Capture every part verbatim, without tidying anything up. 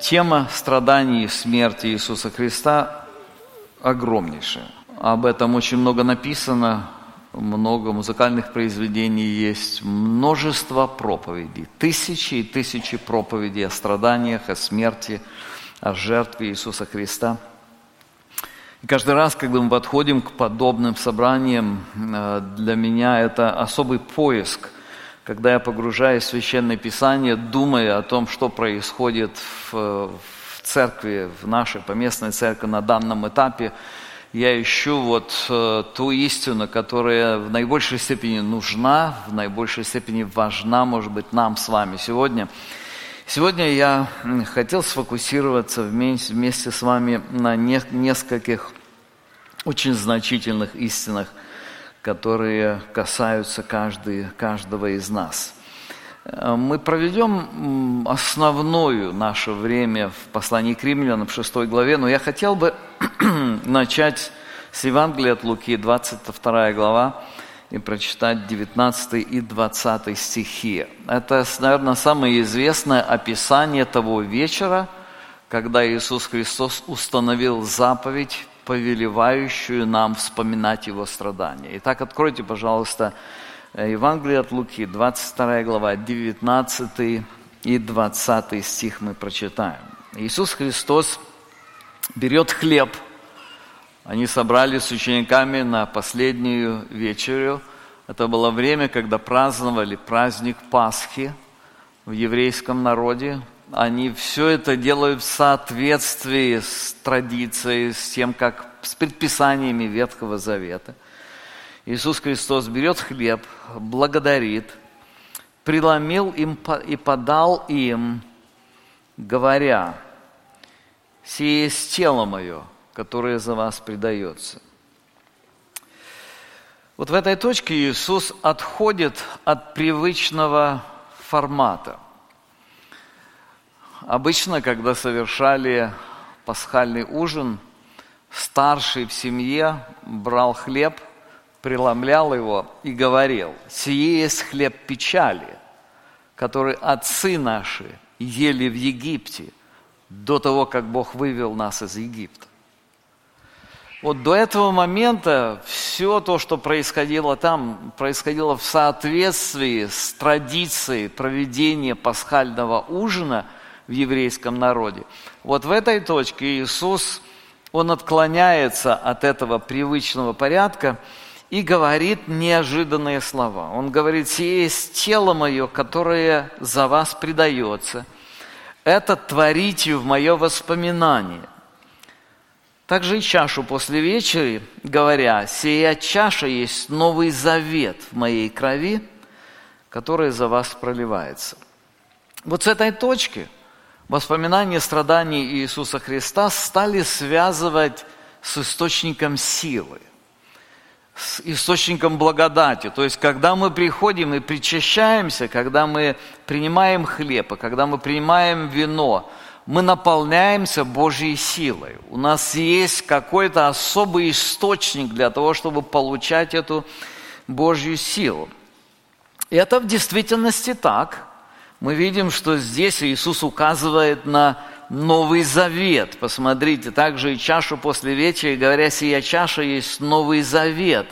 Тема страданий и смерти Иисуса Христа огромнейшая. Об этом очень много написано, много музыкальных произведений есть, множество проповедей, тысячи и тысячи проповедей о страданиях, о смерти, о жертве Иисуса Христа. И каждый раз, когда мы подходим к подобным собраниям, для меня это особый поиск, когда я погружаюсь в Священное Писание, думая о том, что происходит в, в церкви, в нашей поместной церкви на данном этапе, я ищу вот э, ту истину, которая в наибольшей степени нужна, в наибольшей степени важна, может быть, нам с вами сегодня. Сегодня я хотел сфокусироваться вместе, вместе с вами на не, нескольких очень значительных истинах, которые касаются каждый, каждого из нас. Мы проведем основное наше время в послании к Римлянам в шестой главе, но я хотел бы начать с Евангелия от Луки, двадцать вторая глава, и прочитать девятнадцатый и двадцатый стихи. Это, наверное, самое известное описание того вечера, когда Иисус Христос установил заповедь, повелевающую нам вспоминать Его страдания. Итак, откройте, пожалуйста, Евангелие от Луки, двадцать вторая глава, девятнадцатый и двадцатый стих мы прочитаем. Иисус Христос берет хлеб. Они собрались с учениками на последнюю вечерю. Это было время, когда праздновали праздник Пасхи в еврейском народе. Они все это делают в соответствии с традицией, с тем, как с предписаниями Ветхого Завета. Иисус Христос берет хлеб, благодарит, преломил им и подал им, говоря: «Сие есть тело мое, которое за вас предается». Вот в этой точке Иисус отходит от привычного формата. Обычно, когда совершали пасхальный ужин, старший в семье брал хлеб, преломлял его и говорил: «Сие есть хлеб печали, который отцы наши ели в Египте до того, как Бог вывел нас из Египта». Вот до этого момента все то, что происходило там, происходило в соответствии с традицией проведения пасхального ужина в еврейском народе. Вот в этой точке Иисус, Он отклоняется от этого привычного порядка и говорит неожиданные слова. Он говорит: «Сие есть тело мое, которое за вас предается. Это творите в мое воспоминание». Также и чашу после вечери, говоря: «Сия чаша есть новый завет в моей крови, которая за вас проливается». Вот с этой точки воспоминания страданий Иисуса Христа стали связывать с источником силы, с источником благодати. То есть, когда мы приходим и причащаемся, когда мы принимаем хлеб, и когда мы принимаем вино, мы наполняемся Божьей силой. У нас есть какой-то особый источник для того, чтобы получать эту Божью силу. И это в действительности так. Мы видим, что здесь Иисус указывает на Новый Завет. Посмотрите, также и чашу после вечери, говоря: «Сия чаша есть Новый Завет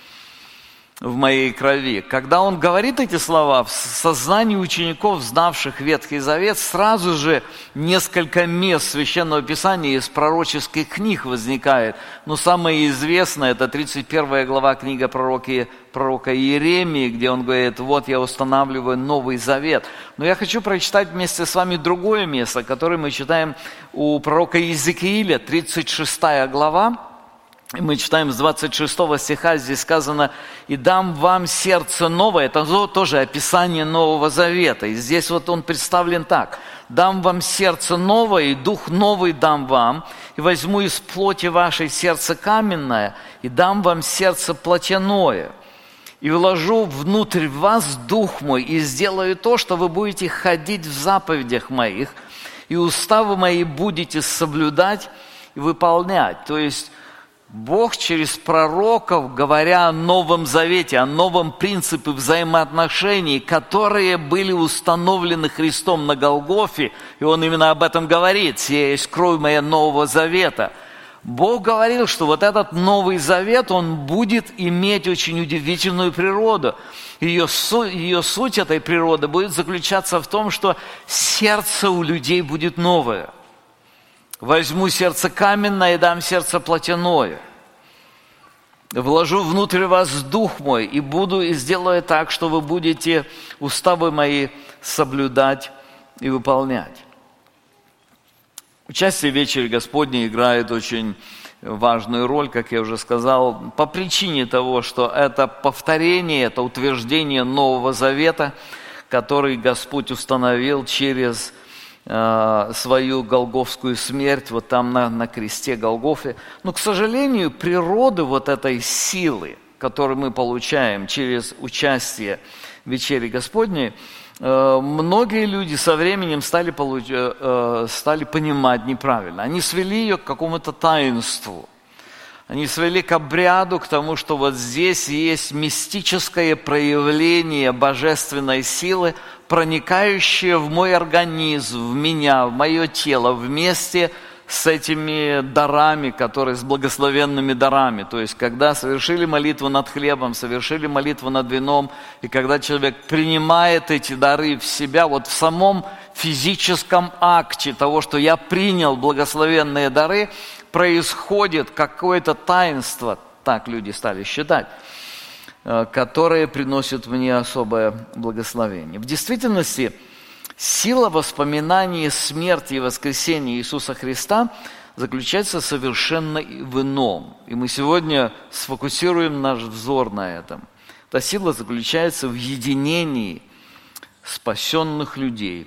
в моей крови». Когда Он говорит эти слова, в сознании учеников, знавших Ветхий Завет, сразу же несколько мест Священного Писания из пророческих книг возникает. Но самое известное – это тридцать первая глава книги пророка, пророка Иеремии, где он говорит: «Вот я устанавливаю Новый Завет». Но я хочу прочитать вместе с вами другое место, которое мы читаем у пророка Иезекииля, тридцать шестая глава. Мы читаем с двадцать шестого стиха, здесь сказано: «И дам вам сердце новое». Это тоже описание Нового Завета. И здесь вот он представлен так: «Дам вам сердце новое, и дух новый дам вам, и возьму из плоти вашей сердце каменное, и дам вам сердце плотяное, и вложу внутрь вас дух мой, и сделаю то, что вы будете ходить в заповедях моих, и уставы мои будете соблюдать и выполнять». То есть Бог через пророков, говоря о Новом Завете, о новом принципе взаимоотношений, которые были установлены Христом на Голгофе, и Он именно об этом говорит: «Сия есть кровь моя Нового Завета». Бог говорил, что вот этот Новый Завет, он будет иметь очень удивительную природу. Ее, су- ее суть этой природы будет заключаться в том, что сердце у людей будет новое. «Возьму сердце каменное и дам сердце плотяное. Вложу внутрь вас дух мой, и буду и сделаю так, что вы будете уставы мои соблюдать и выполнять». Участие в вечере Господней играет очень важную роль, как я уже сказал, по причине того, что это повторение, это утверждение Нового Завета, который Господь установил через э, свою голгофскую смерть, вот там на, на кресте Голгофе. Но, к сожалению, природы вот этой силы, которую мы получаем через участие в вечере Господней, многие люди со временем стали, получ... стали понимать неправильно. Они свели ее к какому-то таинству. Они свели к обряду, к тому, что вот здесь есть мистическое проявление божественной силы, проникающее в мой организм, в меня, в мое тело, вместе с этими дарами, которые, с благословенными дарами. То есть, когда совершили молитву над хлебом, совершили молитву над вином, и когда человек принимает эти дары в себя, вот в самом физическом акте того, что я принял благословенные дары, происходит какое-то таинство, так люди стали считать, которое приносит мне особое благословение. В действительности, сила воспоминания смерти и воскресения Иисуса Христа заключается совершенно в ином. И мы сегодня сфокусируем наш взор на этом. Эта сила заключается в единении спасенных людей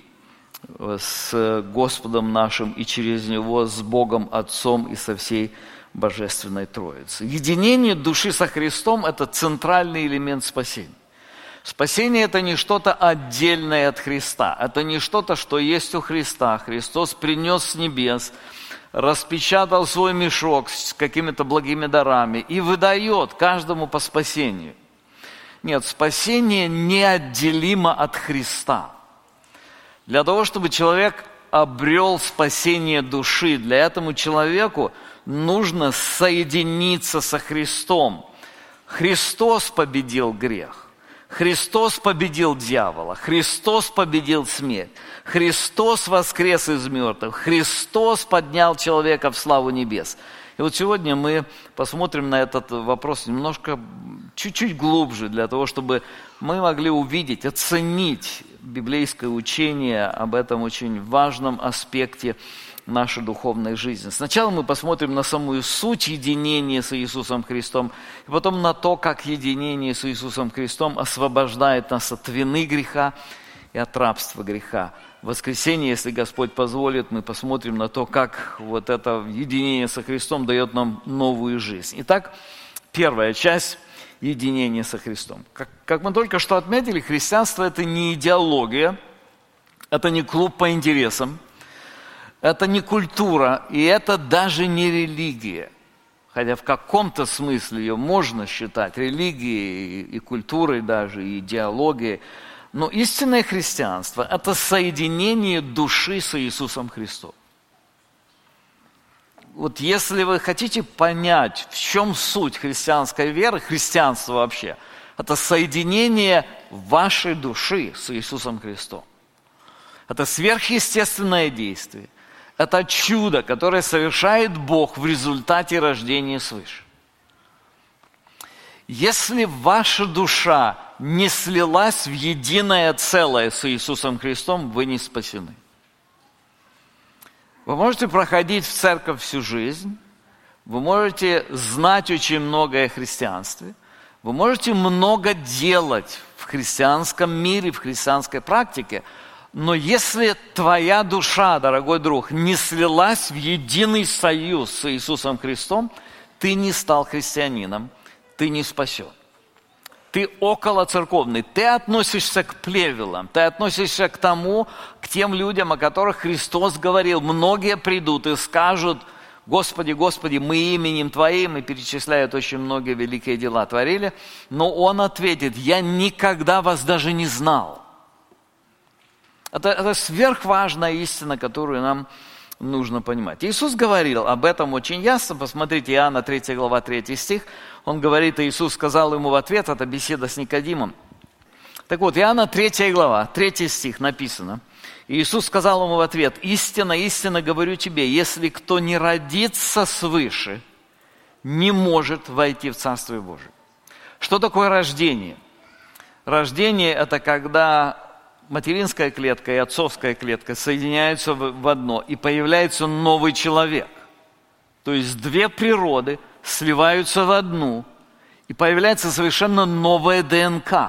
с Господом нашим и через Него с Богом Отцом и со всей Божественной Троицей. Единение души со Христом – это центральный элемент спасения. Спасение – это не что-то отдельное от Христа. Это не что-то, что есть у Христа. Христос принес с небес, распечатал свой мешок с какими-то благими дарами и выдает каждому по спасению. Нет, спасение неотделимо от Христа. Для того, чтобы человек обрел спасение души, для этого человеку нужно соединиться со Христом. Христос победил грех. Христос победил дьявола, Христос победил смерть, Христос воскрес из мертвых, Христос поднял человека в славу небес. И вот сегодня мы посмотрим на этот вопрос немножко, чуть-чуть глубже, для того, чтобы мы могли увидеть, оценить библейское учение об этом очень важном аспекте нашей духовной жизни. Сначала мы посмотрим на самую суть единения с Иисусом Христом, и потом на то, как единение с Иисусом Христом освобождает нас от вины греха и от рабства греха. В воскресенье, если Господь позволит, мы посмотрим на то, как вот это единение со Христом дает нам новую жизнь. Итак, первая часть – единение со Христом. Как, как мы только что отметили, христианство – это не идеология, это не клуб по интересам, это не культура, и это даже не религия. Хотя в каком-то смысле ее можно считать религией и культурой даже, и идеологией. Но истинное христианство – это соединение души с Иисусом Христом. Вот если вы хотите понять, в чем суть христианской веры, христианства вообще, это соединение вашей души с Иисусом Христом. Это сверхъестественное действие. Это чудо, которое совершает Бог в результате рождения свыше. Если ваша душа не слилась в единое целое с Иисусом Христом, вы не спасены. Вы можете проходить в церковь всю жизнь, вы можете знать очень многое о христианстве, вы можете много делать в христианском мире, в христианской практике, но если твоя душа, дорогой друг, не слилась в единый союз с Иисусом Христом, ты не стал христианином, ты не спасен. Ты околоцерковный, ты относишься к плевелам, ты относишься к тому, к тем людям, о которых Христос говорил. Многие придут и скажут Господи, Господи, мы именем Твоим, и перечисляют очень многие великие дела творили, но он ответит: я никогда вас даже не знал. Это, это сверхважная истина, которую нам нужно понимать. Иисус говорил об этом очень ясно. Посмотрите, Иоанна третья глава, третий стих. Он говорит, Иисус сказал ему в ответ, это беседа с Никодимом. Так вот, Иоанна третья глава, третий стих написано. Иисус сказал ему в ответ: истинно, истинно говорю тебе, если кто не родится свыше, не может войти в Царствие Божие. Что такое рождение? Рождение – это когда материнская клетка и отцовская клетка соединяются в одно, и появляется новый человек. То есть две природы сливаются в одну, и появляется совершенно новая ДНК.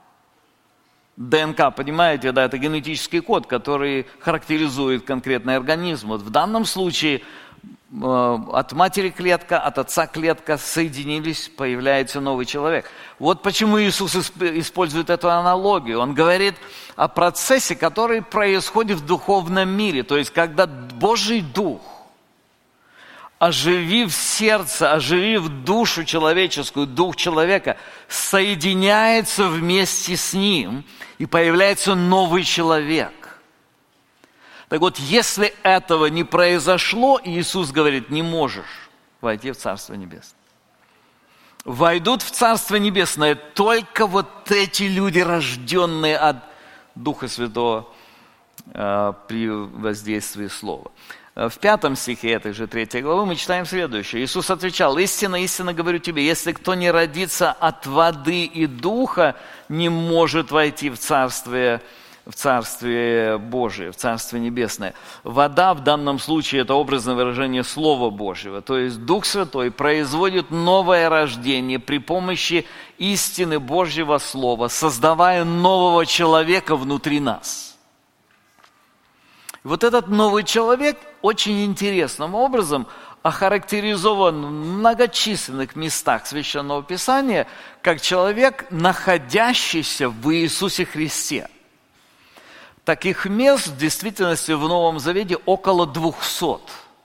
ДНК, понимаете, да, это генетический код, который характеризует конкретный организм. Вот в данном случае э, от матери клетка, от отца клетка соединились, появляется новый человек. Вот почему Иисус использует эту аналогию. Он говорит о процессе, который происходит в духовном мире. То есть, когда Божий Дух, оживив сердце, оживив душу человеческую, дух человека, соединяется вместе с ним, и появляется новый человек. Так вот, если этого не произошло, Иисус говорит, не можешь войти в Царство Небесное. Войдут в Царство Небесное только вот эти люди, рожденные от Духа Святого э, при воздействии Слова. В пятом стихе этой же третьей главы мы читаем следующее. Иисус отвечал: истинно, истинно говорю тебе, если кто не родится от воды и духа, не может войти в Царствие, в Царствие Божие, в Царствие Небесное. Вода в данном случае – это образное выражение Слова Божьего. То есть Дух Святой производит новое рождение при помощи истины Божьего Слова, создавая нового человека внутри нас. Вот этот новый человек очень интересным образом охарактеризован в многочисленных местах Священного Писания как человек, находящийся в Иисусе Христе. Таких мест в действительности в Новом Завете около двухсот.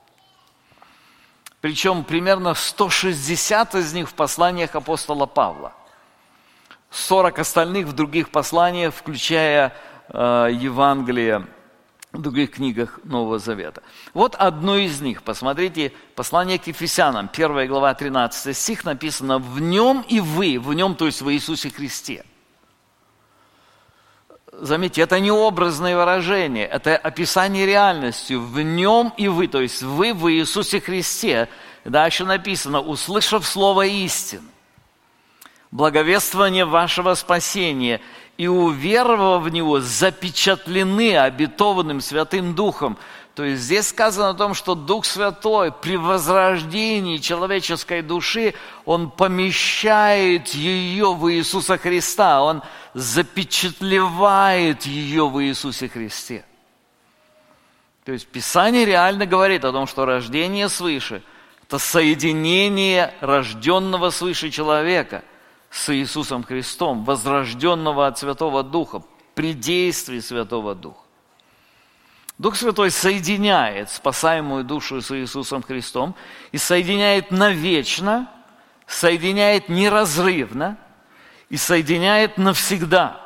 Причем примерно сто шестьдесят из них в посланиях апостола Павла. сорок остальных в других посланиях, включая э, Евангелие, в других книгах Нового Завета. Вот одно из них. Посмотрите, послание к Ефесянам, первая глава, тринадцатый стих, написано: «В нем и вы», в нем, то есть в Иисусе Христе. Заметьте, это не образное выражение, это описание реальности. В нем и вы, то есть вы в Иисусе Христе. Дальше написано: «Услышав слово истины, благовествование вашего спасения, и уверовав в него, запечатлены обетованным Святым Духом». То есть здесь сказано о том, что Дух Святой при возрождении человеческой души, Он помещает ее в Иисуса Христа, Он запечатлевает ее в Иисусе Христе. То есть Писание реально говорит о том, что рождение свыше – это соединение рожденного свыше человека с Иисусом Христом, возрожденного от Святого Духа, при действии Святого Духа. Дух Святой соединяет спасаемую душу с Иисусом Христом и соединяет навечно, соединяет неразрывно и соединяет навсегда.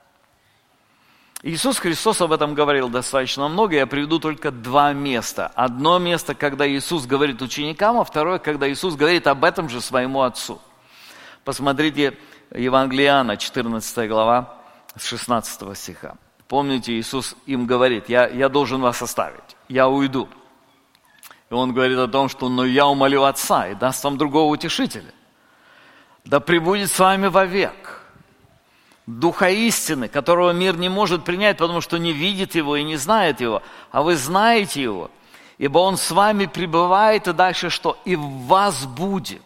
Иисус Христос об этом говорил достаточно много, я приведу только два места. Одно место, когда Иисус говорит ученикам, а второе, когда Иисус говорит об этом же своему Отцу. Посмотрите Евангелие Иоанна, четырнадцатая глава, с шестнадцатого стиха. Помните, Иисус им говорит: я, я должен вас оставить, я уйду. И Он говорит о том, что «но я умолю Отца и даст вам другого утешителя, да пребудет с вами вовек, Духа истины, которого мир не может принять, потому что не видит Его и не знает Его, а вы знаете Его, ибо Он с вами пребывает». И дальше что? «И в вас будет».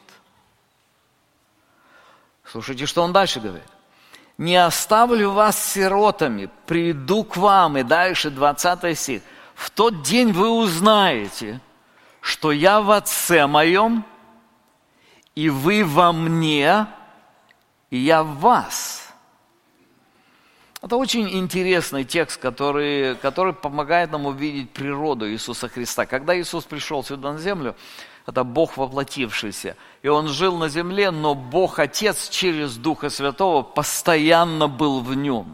Слушайте, что Он дальше говорит. «Не оставлю вас сиротами, приду к вам». И дальше двадцатый стих. «В тот день вы узнаете, что я в Отце моем, и вы во мне, и я в вас». Это очень интересный текст, который, который помогает нам увидеть природу Иисуса Христа. Когда Иисус пришел сюда на землю, это Бог воплотившийся. И Он жил на земле, но Бог Отец через Духа Святого постоянно был в Нем.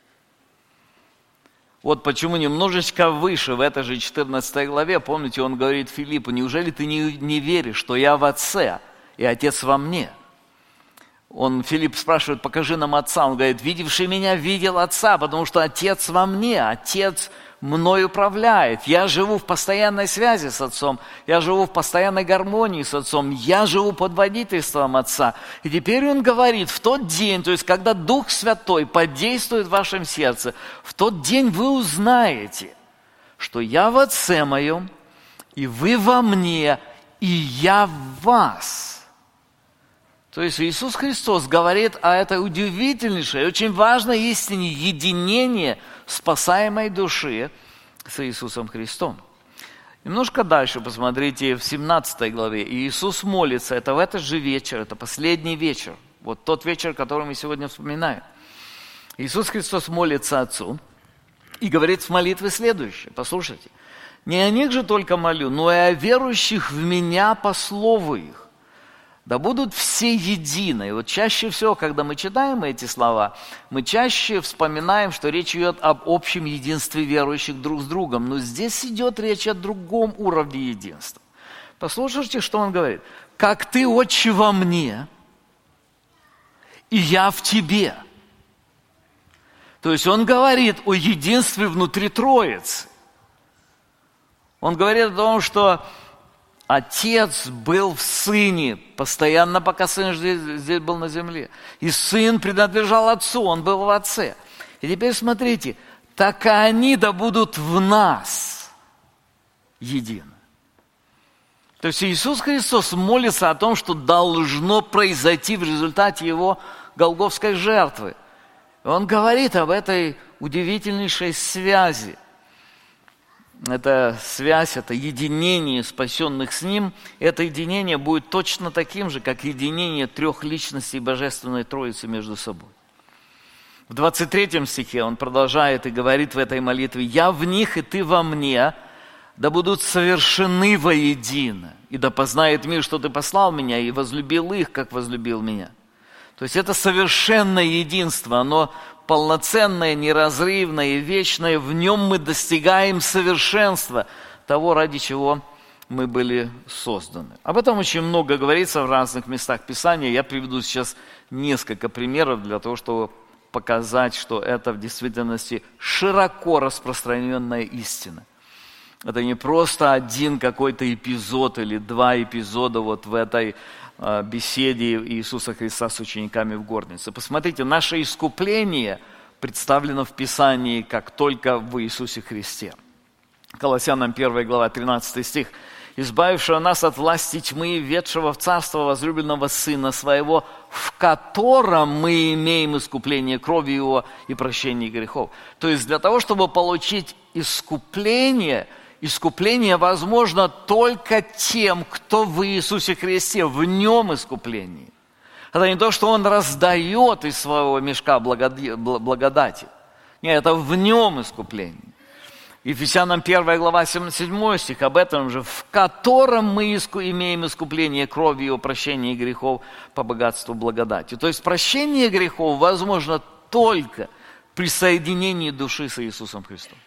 Вот почему немножечко выше, в этой же четырнадцатой главе, помните, Он говорит Филиппу: неужели ты не, не веришь, что я в Отце, и Отец во мне? Он, Филипп спрашивает: покажи нам Отца. Он говорит: видевший меня видел Отца, потому что Отец во мне, Отец мной управляет. Я живу в постоянной связи с Отцом, я живу в постоянной гармонии с Отцом, я живу под водительством Отца. И теперь Он говорит: в тот день, то есть когда Дух Святой подействует в вашем сердце, в тот день вы узнаете, что я в Отце моем, и вы во мне, и я в вас. То есть Иисус Христос говорит о этой удивительнейшей, очень важной истине единения спасаемой души с Иисусом Христом. Немножко дальше посмотрите, в семнадцатой главе. Иисус молится, это в этот же вечер, это последний вечер. Вот тот вечер, который мы сегодня вспоминаем. Иисус Христос молится Отцу и говорит в молитве следующее. Послушайте. «Не о них же только молю, но и о верующих в Меня по слову их. Да будут все едины». И вот чаще всего, когда мы читаем эти слова, мы чаще вспоминаем, что речь идет об общем единстве верующих друг с другом. Но здесь идет речь о другом уровне единства. Послушайте, что Он говорит. «Как ты, Отче, во мне, и я в тебе». То есть Он говорит о единстве внутри Троицы. Он говорит о том, что Отец был в Сыне, постоянно, пока Сын здесь, здесь был на земле. И Сын принадлежал Отцу, Он был в Отце. И теперь смотрите, так и они да будут в нас едины. То есть Иисус Христос молится о том, что должно произойти в результате Его голгофской жертвы. Он говорит об этой удивительнейшей связи. Эта связь, это единение спасенных с Ним, это единение будет точно таким же, как единение трех личностей Божественной Троицы между собой. В двадцать третьем стихе Он продолжает и говорит в этой молитве: «Я в них, и ты во мне, да будут совершены воедино, и да познает мир, что ты послал меня, и возлюбил их, как возлюбил меня». То есть это совершенное единство, оно полноценное, неразрывное и вечное. В нем мы достигаем совершенства того, ради чего мы были созданы. Об этом очень много говорится в разных местах Писания. Я приведу сейчас несколько примеров для того, чтобы показать, что это в действительности широко распространенная истина. Это не просто один какой-то эпизод или два эпизода вот в этой э, беседе Иисуса Христа с учениками в горнице. Посмотрите, наше искупление представлено в Писании как только в Иисусе Христе. Колоссянам первая глава, тринадцатый стих. «Избавившего нас от власти тьмы, ведшего в царство возлюбленного Сына Своего, в котором мы имеем искупление крови Его и прощение грехов». То есть для того, чтобы получить искупление, искупление возможно только тем, кто в Иисусе Христе, в Нем искупление. Это не то, что Он раздает из своего мешка благодати. Нет, это в Нем искупление. Ефесянам первая глава, седьмой стих, об этом же, в котором мы иску, имеем искупление кровью и прощение грехов по богатству благодати. То есть прощение грехов возможно только при соединении души с Иисусом Христом.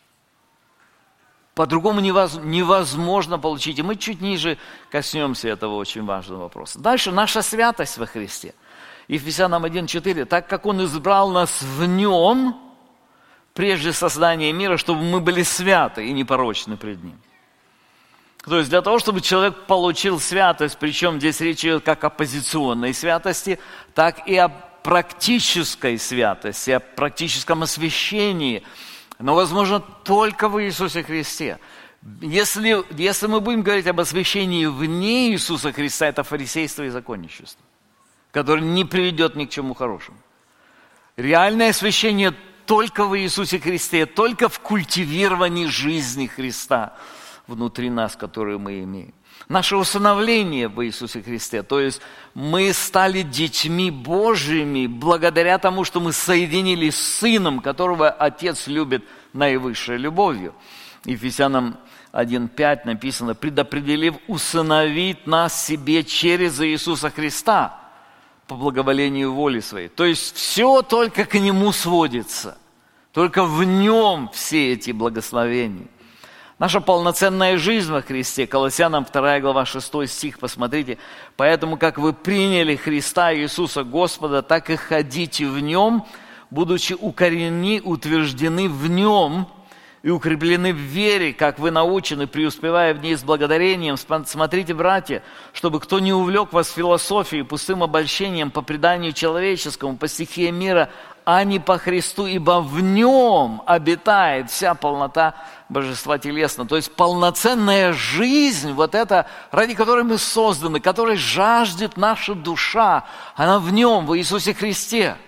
По-другому невозможно получить. И мы чуть ниже коснемся этого очень важного вопроса. Дальше наша святость во Христе. Ефесянам один четыре. Так как Он избрал нас в Нем, прежде создания мира, чтобы мы были святы и непорочны пред Ним. То есть для того, чтобы человек получил святость, причем здесь речь идет как о позиционной святости, так и о практической святости, о практическом освящении, но возможно только в Иисусе Христе. Если, если мы будем говорить об освящении вне Иисуса Христа, это фарисейство и законничество, которое не приведет ни к чему хорошему. Реальное освящение только в Иисусе Христе, только в культивировании жизни Христа внутри нас, которую мы имеем. Наше усыновление в Иисусе Христе, то есть мы стали детьми Божьими благодаря тому, что мы соединились с Сыном, которого Отец любит наивысшей любовью. Ефесянам один пять написано: «Предопределив усыновить нас себе через Иисуса Христа по благоволению воли Своей». То есть все только к Нему сводится, только в Нем все эти благословения. Наша полноценная жизнь во Христе, Колоссянам вторая глава шестой стих, посмотрите. «Поэтому, как вы приняли Христа Иисуса Господа, так и ходите в Нем, будучи укореneны, утверждены в Нем и укреплены в вере, как вы научены, преуспевая в ней с благодарением. Смотрите, братья, чтобы кто не увлек вас философией, пустым обольщением по преданию человеческому, по стихии мира, а не по Христу, ибо в Нем обитает вся полнота Божества телесно». То есть полноценная жизнь, вот эта, ради которой мы созданы, которой жаждет наша душа, она в Нем, в Иисусе Христе.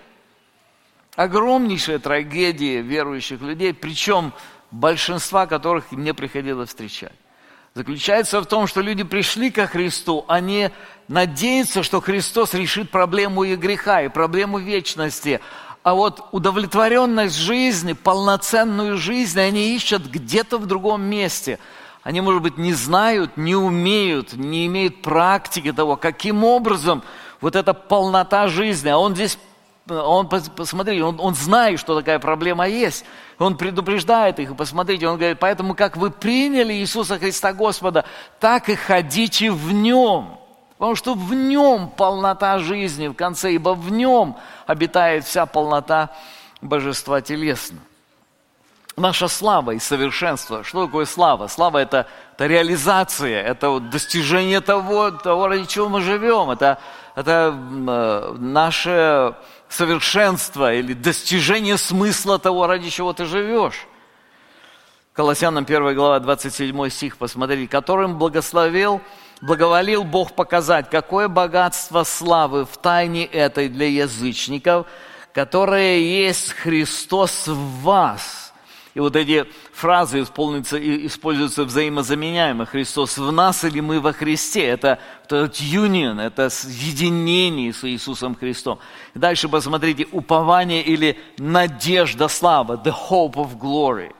Огромнейшая трагедия верующих людей, причем большинства которых мне приходилось встречать, заключается в том, что люди пришли ко Христу, они надеются, что Христос решит проблему их греха и проблему вечности, а вот удовлетворенность жизни, полноценную жизнь они ищут где-то в другом месте. Они, может быть, не знают, не умеют, не имеют практики того, каким образом вот эта полнота жизни, а он здесь Он, посмотрите, он, он знает, что такая проблема есть. Он предупреждает их. И посмотрите, он говорит: поэтому, как вы приняли Иисуса Христа Господа, так и ходите в Нем. Потому что в Нем полнота жизни в конце, ибо в Нем обитает вся полнота Божества телесно. Наша слава и совершенство. Что такое слава? Слава – это, это реализация, это вот достижение того, того, ради чего мы живем. Это, это э, наше совершенство или достижение смысла того, ради чего ты живешь. Колоссянам первая глава, двадцать седьмой стих, посмотрите: «Которым благословил, благоволил Бог показать, какое богатство славы в тайне этой для язычников, которая есть Христос в вас». И вот эти фразы используются взаимозаменяемо. Христос в нас или мы во Христе. Это этот union, это единение с Иисусом Христом. И дальше посмотрите: упование или надежда славы. The hope of glory.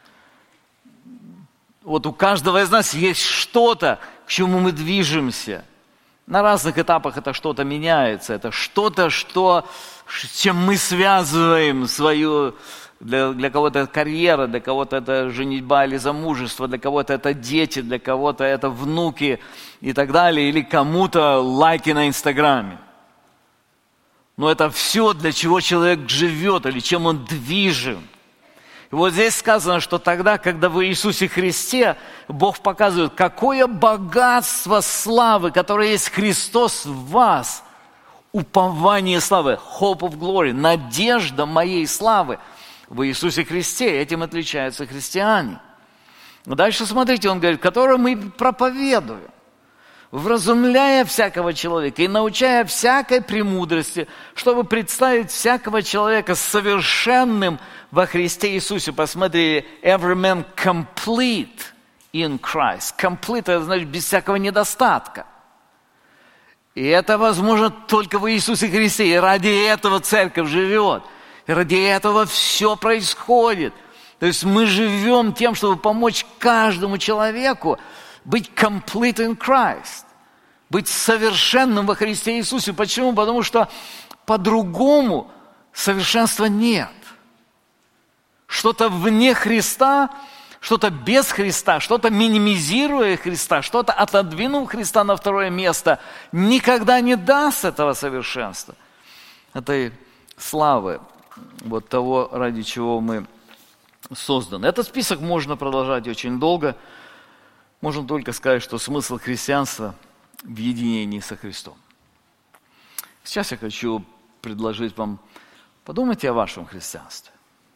Вот у каждого из нас есть что-то, к чему мы движемся. На разных этапах это что-то меняется. Это что-то, что, с чем мы связываем свою... Для, для кого-то это карьера, для кого-то это женитьба или замужество, для кого-то это дети, для кого-то это внуки и так далее, или кому-то лайки на Инстаграме. Но это все, для чего человек живет или чем он движим. И вот здесь сказано, что тогда, когда в Иисусе Христе, Бог показывает, какое богатство славы, которое есть Христос в вас, упование славы, hope of glory, надежда моей славы. В Иисусе Христе этим отличаются христиане. Дальше смотрите, он говорит: которым мы проповедуем, вразумляя всякого человека и научая всякой премудрости, чтобы представить всякого человека совершенным во Христе Иисусе. Посмотрите: every man complete in Christ. Complete – это значит без всякого недостатка. И это возможно только в Иисусе Христе. И ради этого церковь живет. И ради этого все происходит. То есть мы живем тем, чтобы помочь каждому человеку быть complete in Christ. Быть совершенным во Христе Иисусе. Почему? Потому что по-другому совершенства нет. Что-то вне Христа, что-то без Христа, что-то минимизируя Христа, что-то отодвинув Христа на второе место, никогда не даст этого совершенства, этой славы. Вот того, ради чего мы созданы. Этот список можно продолжать очень долго. Можно только сказать, что смысл христианства в единении со Христом. Сейчас я хочу предложить вам, подумайте о вашем христианстве.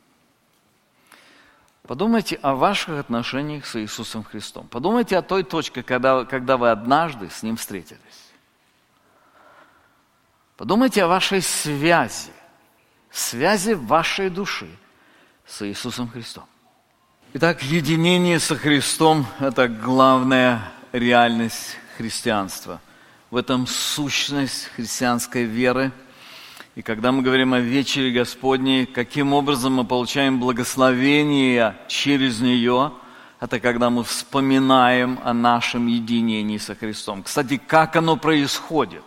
Подумайте о ваших отношениях с Иисусом Христом. Подумайте о той точке, когда, когда вы однажды с Ним встретились. Подумайте о вашей связи. Связи вашей души с Иисусом Христом. Итак, единение со Христом – это главная реальность христианства. В этом сущность христианской веры. И когда мы говорим о вечере Господней, каким образом мы получаем благословение через нее, это когда мы вспоминаем о нашем единении со Христом. Кстати, как оно происходит?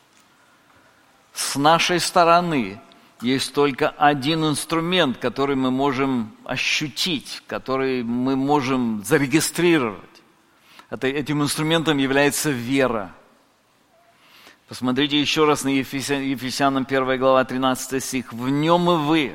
С нашей стороны есть только один инструмент, который мы можем ощутить, который мы можем зарегистрировать. Это, этим инструментом является вера. Посмотрите еще раз на Ефесянам первая глава, тринадцатый стих. «В нем и вы,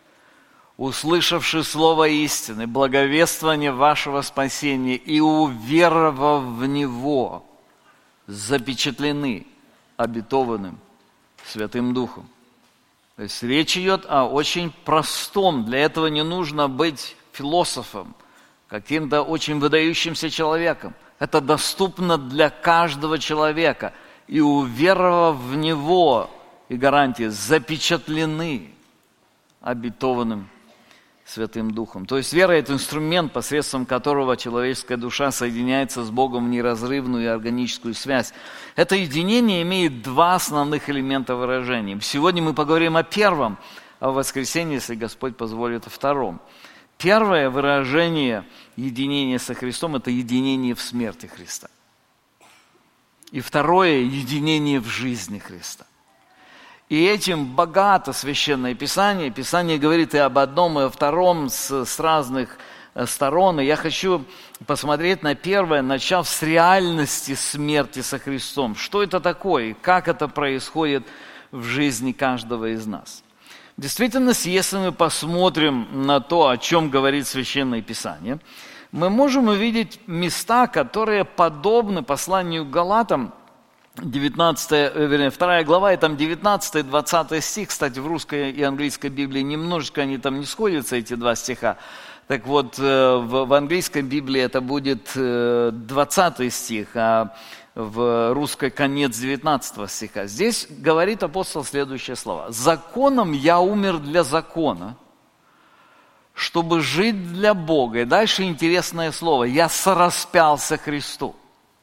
услышавши слово истины, благовествование вашего спасения и уверовав в него, запечатлены обетованным Святым Духом». То есть речь идет о очень простом. Для этого не нужно быть философом, каким-то очень выдающимся человеком. Это доступно для каждого человека. И уверовав в него, и гарантия, запечатлены обетованным Святым Духом. То есть вера – это инструмент, посредством которого человеческая душа соединяется с Богом в неразрывную и органическую связь. Это единение имеет два основных элемента выражения. Сегодня мы поговорим о первом, а в воскресенье, если Господь позволит, о втором. Первое выражение единения со Христом – это единение в смерти Христа. И второе – единение в жизни Христа. И этим богато Священное Писание. Писание говорит и об одном, и о втором с, с разных сторон. И я хочу посмотреть на первое, начав с реальности смерти со Христом. Что это такое и как это происходит в жизни каждого из нас. В действительности, если мы посмотрим на то, о чем говорит Священное Писание, мы можем увидеть места, которые подобны посланию к Галатам, девятнадцатая, вернее, вторая глава, и там девятнадцатый, двадцатый стих, кстати, в русской и английской Библии немножечко они там не сходятся, эти два стиха. Так вот, в, в английской Библии это будет двадцатый стих, а в русской конец девятнадцатого стиха. Здесь говорит апостол следующие слова. «Законом я умер для закона, чтобы жить для Бога». И дальше интересное слово. «Я сораспялся Христу».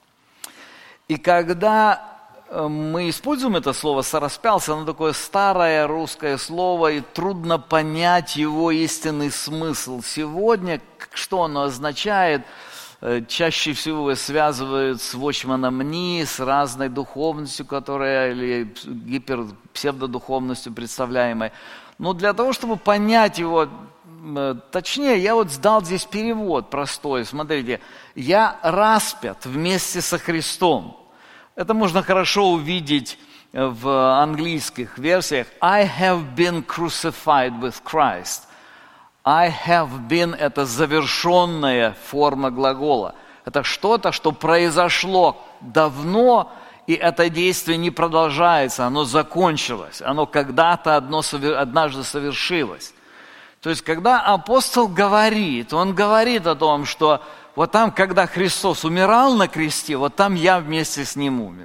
И когда мы используем это слово «сораспялся», оно такое старое русское слово, и трудно понять его истинный смысл. Сегодня, что оно означает, чаще всего его связывают с вотчманом Ни, с разной духовностью, которая, или гипер-псевдодуховностью представляемой. Но для того, чтобы понять его точнее, я вот сдал здесь перевод простой. Смотрите, «я распят вместе со Христом». Это можно хорошо увидеть в английских версиях. I have been crucified with Christ. I have been – это завершенная форма глагола. Это что-то, что произошло давно, и это действие не продолжается, оно закончилось. Оно когда-то одно, однажды совершилось. То есть, когда апостол говорит, он говорит о том, что вот там, когда Христос умирал на кресте, вот там я вместе с Ним умер.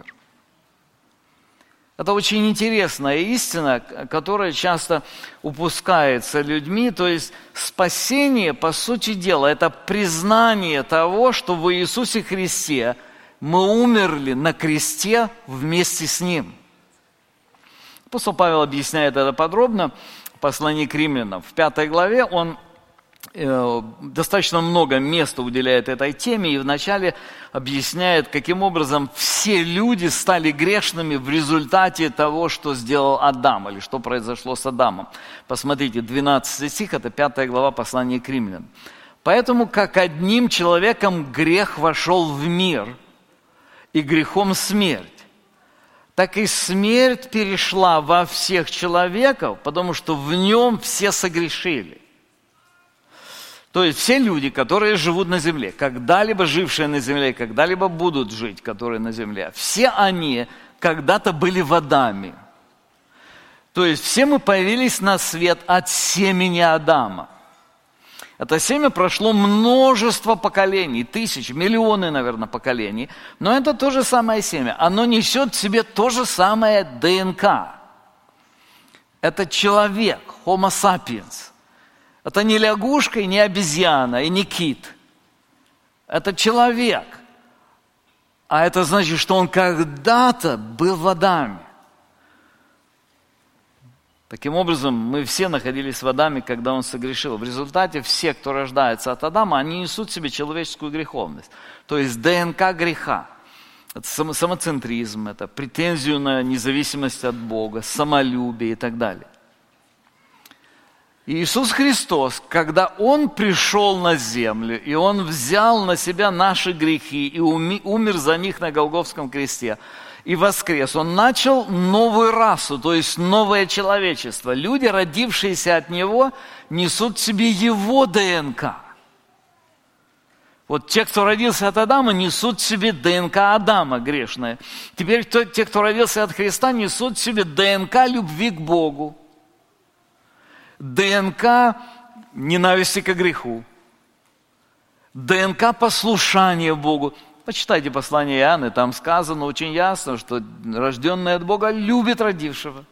Это очень интересная истина, которая часто упускается людьми. То есть, спасение, по сути дела, это признание того, что в Иисусе Христе мы умерли на кресте вместе с Ним. Апостол Павел объясняет это подробно. Послание к римлянам. В пятой главе он э, достаточно много места уделяет этой теме и вначале объясняет, каким образом все люди стали грешными в результате того, что сделал Адам, или что произошло с Адамом. Посмотрите, двенадцатый стих, это пятая глава послания к римлянам. «Поэтому, как одним человеком грех вошел в мир, и грехом смерть, так и смерть перешла во всех человеков, потому что в нем все согрешили». То есть все люди, которые живут на земле, когда-либо жившие на земле, когда-либо будут жить, которые на земле, все они когда-то были в Адаме. То есть все мы появились на свет от семени Адама. Это семя прошло множество поколений, тысячи, миллионы, наверное, поколений. Но это то же самое семя. Оно несет в себе то же самое ДНК. Это человек, Homo sapiens. Это не лягушка, и не обезьяна, и не кит. Это человек. А это значит, что он когда-то был в Адаме. Таким образом, мы все находились в Адаме, когда он согрешил. В результате все, кто рождается от Адама, они несут в себе человеческую греховность. То есть ДНК греха. Это самоцентризм, это претензию на независимость от Бога, самолюбие и так далее. И Иисус Христос, когда Он пришел на землю, и Он взял на себя наши грехи и умер за них на Голгофском кресте, и воскрес, Он начал новую расу, то есть новое человечество. Люди, родившиеся от Него, несут в себе Его ДНК. Вот те, кто родился от Адама, несут в себе ДНК Адама грешное. Теперь те, кто родился от Христа, несут в себе ДНК любви к Богу. ДНК ненависти к греху. ДНК послушания Богу. Почитайте послание Иоанна, там сказано очень ясно, что рожденный от Бога любит родившего.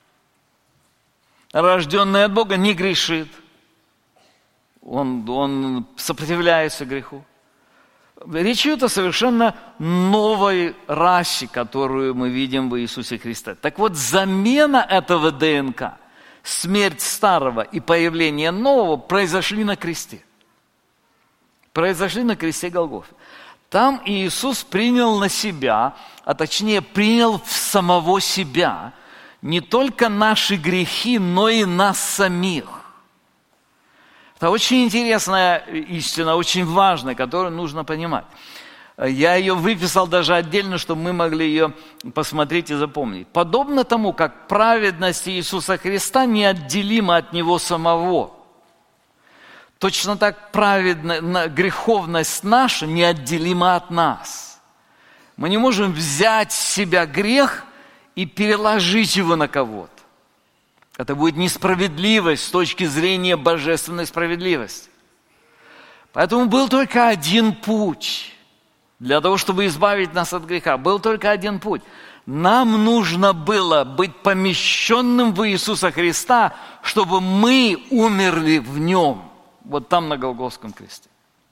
Рожденный от Бога не грешит. Он, он сопротивляется греху. Речь идет о совершенно новой расе, которую мы видим в Иисусе Христе. Так вот, замена этого ДНК, смерть старого и появление нового произошли на кресте. Произошли на кресте Голгофы. Там Иисус принял на себя, а точнее принял в самого себя не только наши грехи, но и нас самих. Это очень интересная истина, очень важная, которую нужно понимать. Я ее выписал даже отдельно, чтобы мы могли ее посмотреть и запомнить. Подобно тому, как праведность Иисуса Христа неотделима от Него самого, точно так праведная, греховность наша неотделима от нас. Мы не можем взять с себя грех и переложить его на кого-то. Это будет несправедливость с точки зрения божественной справедливости. Поэтому был только один путь. Для того, чтобы избавить нас от греха, был только один путь. Нам нужно было быть помещенным в Иисуса Христа, чтобы мы умерли в Нем. Вот там на Голгофском кресте.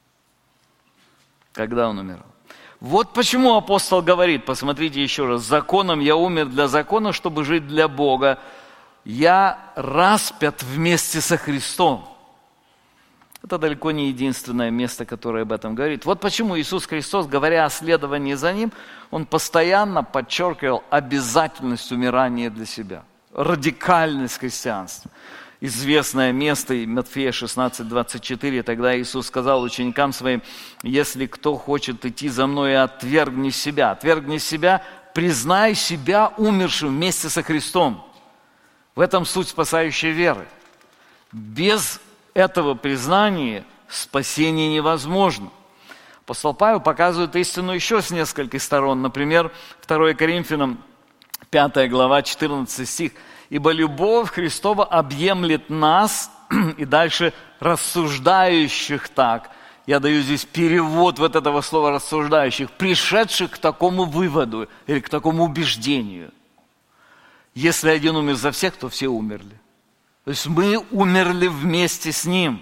Когда Он умирал. Вот почему апостол говорит, посмотрите еще раз, законом я умер для закона, чтобы жить для Бога. Я распят вместе со Христом. Это далеко не единственное место, которое об этом говорит. Вот почему Иисус Христос, говоря о следовании за Ним, Он постоянно подчеркивал обязательность умирания для себя. Радикальность христианства. Известное место, Матфея шестнадцать, двадцать четыре, тогда Иисус сказал ученикам Своим, если кто хочет идти за Мной, отвергни себя. Отвергни себя, признай себя умершим вместе со Христом. В этом суть спасающей веры. Без этого признания спасение невозможно. Апостол Павел показывает истину еще с нескольких сторон. Например, второе Коринфянам, пятая глава, четырнадцатый стих. «Ибо любовь Христова объемлет нас», и дальше «рассуждающих так». Я даю здесь перевод вот этого слова «рассуждающих», пришедших к такому выводу или к такому убеждению. Если один умер за всех, то все умерли. То есть мы умерли вместе с Ним.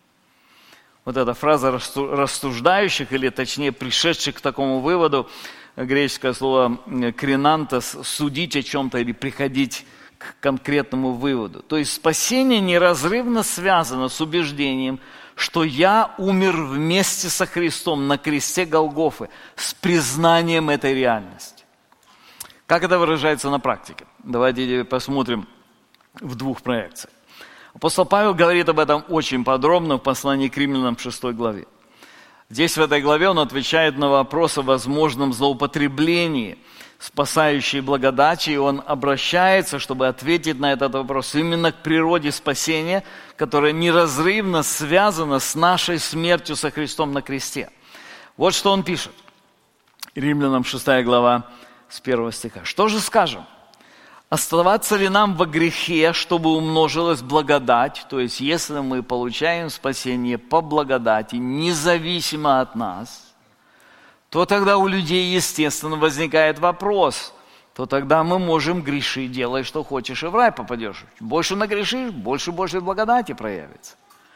Вот эта фраза «рассуждающих», или точнее «пришедших к такому выводу», греческое слово «кринантос», «судить о чем-то» или «приходить к конкретному выводу». То есть спасение неразрывно связано с убеждением, что я умер вместе со Христом на кресте Голгофы, с признанием этой реальности. Как это выражается на практике? Давайте посмотрим в двух проекциях. Апостол Павел говорит об этом очень подробно в послании к Римлянам в шестой главе. Здесь в этой главе он отвечает на вопрос о возможном злоупотреблении спасающей благодати, и он обращается, чтобы ответить на этот вопрос именно к природе спасения, которая неразрывно связана с нашей смертью со Христом на кресте. Вот что он пишет. Римлянам шестая глава с первого стиха. «Что же скажем? Оставаться ли нам во грехе, чтобы умножилась благодать?» То есть, если мы получаем спасение по благодати, независимо от нас, то тогда у людей, естественно, возникает вопрос, то тогда мы можем грешить, делай, что хочешь, и в рай попадешь. Больше нагрешишь, больше Божьей благодати проявится.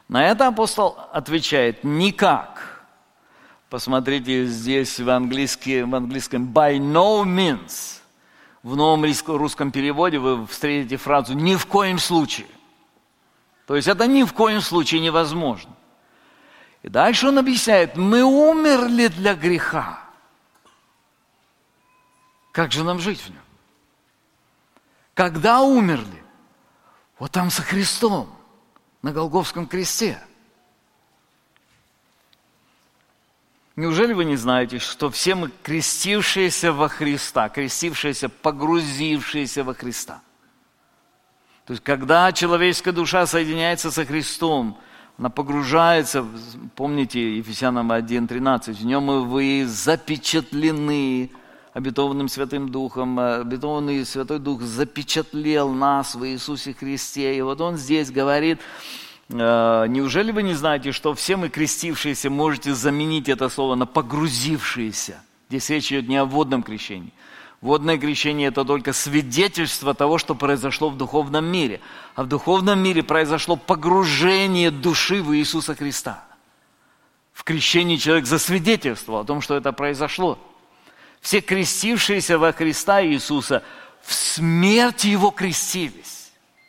На это апостол отвечает: никак. Посмотрите здесь в, английском, в английском by no means. В новом русском переводе вы встретите фразу «ни в коем случае». То есть это ни в коем случае невозможно. И дальше он объясняет: мы умерли для греха. Как же нам жить в нем? Когда умерли? Вот там со Христом, на Голгофском кресте. Неужели вы не знаете, что все мы крестившиеся во Христа, крестившиеся, погрузившиеся во Христа? То есть, когда человеческая душа соединяется со Христом, она погружается, помните, Ефесянам один тринадцать, в нем вы запечатлены обетованным Святым Духом, обетованный Святой Дух запечатлел нас в Иисусе Христе. И вот он здесь говорит: неужели вы не знаете, что все мы крестившиеся, можете заменить это слово на погрузившиеся? Здесь речь идет не о водном крещении. Водное крещение – это только свидетельство того, что произошло в духовном мире. А в духовном мире произошло погружение души в Иисуса Христа. В крещении человек засвидетельствовал о том, что это произошло. Все крестившиеся во Христа Иисуса в смерти Его крестились.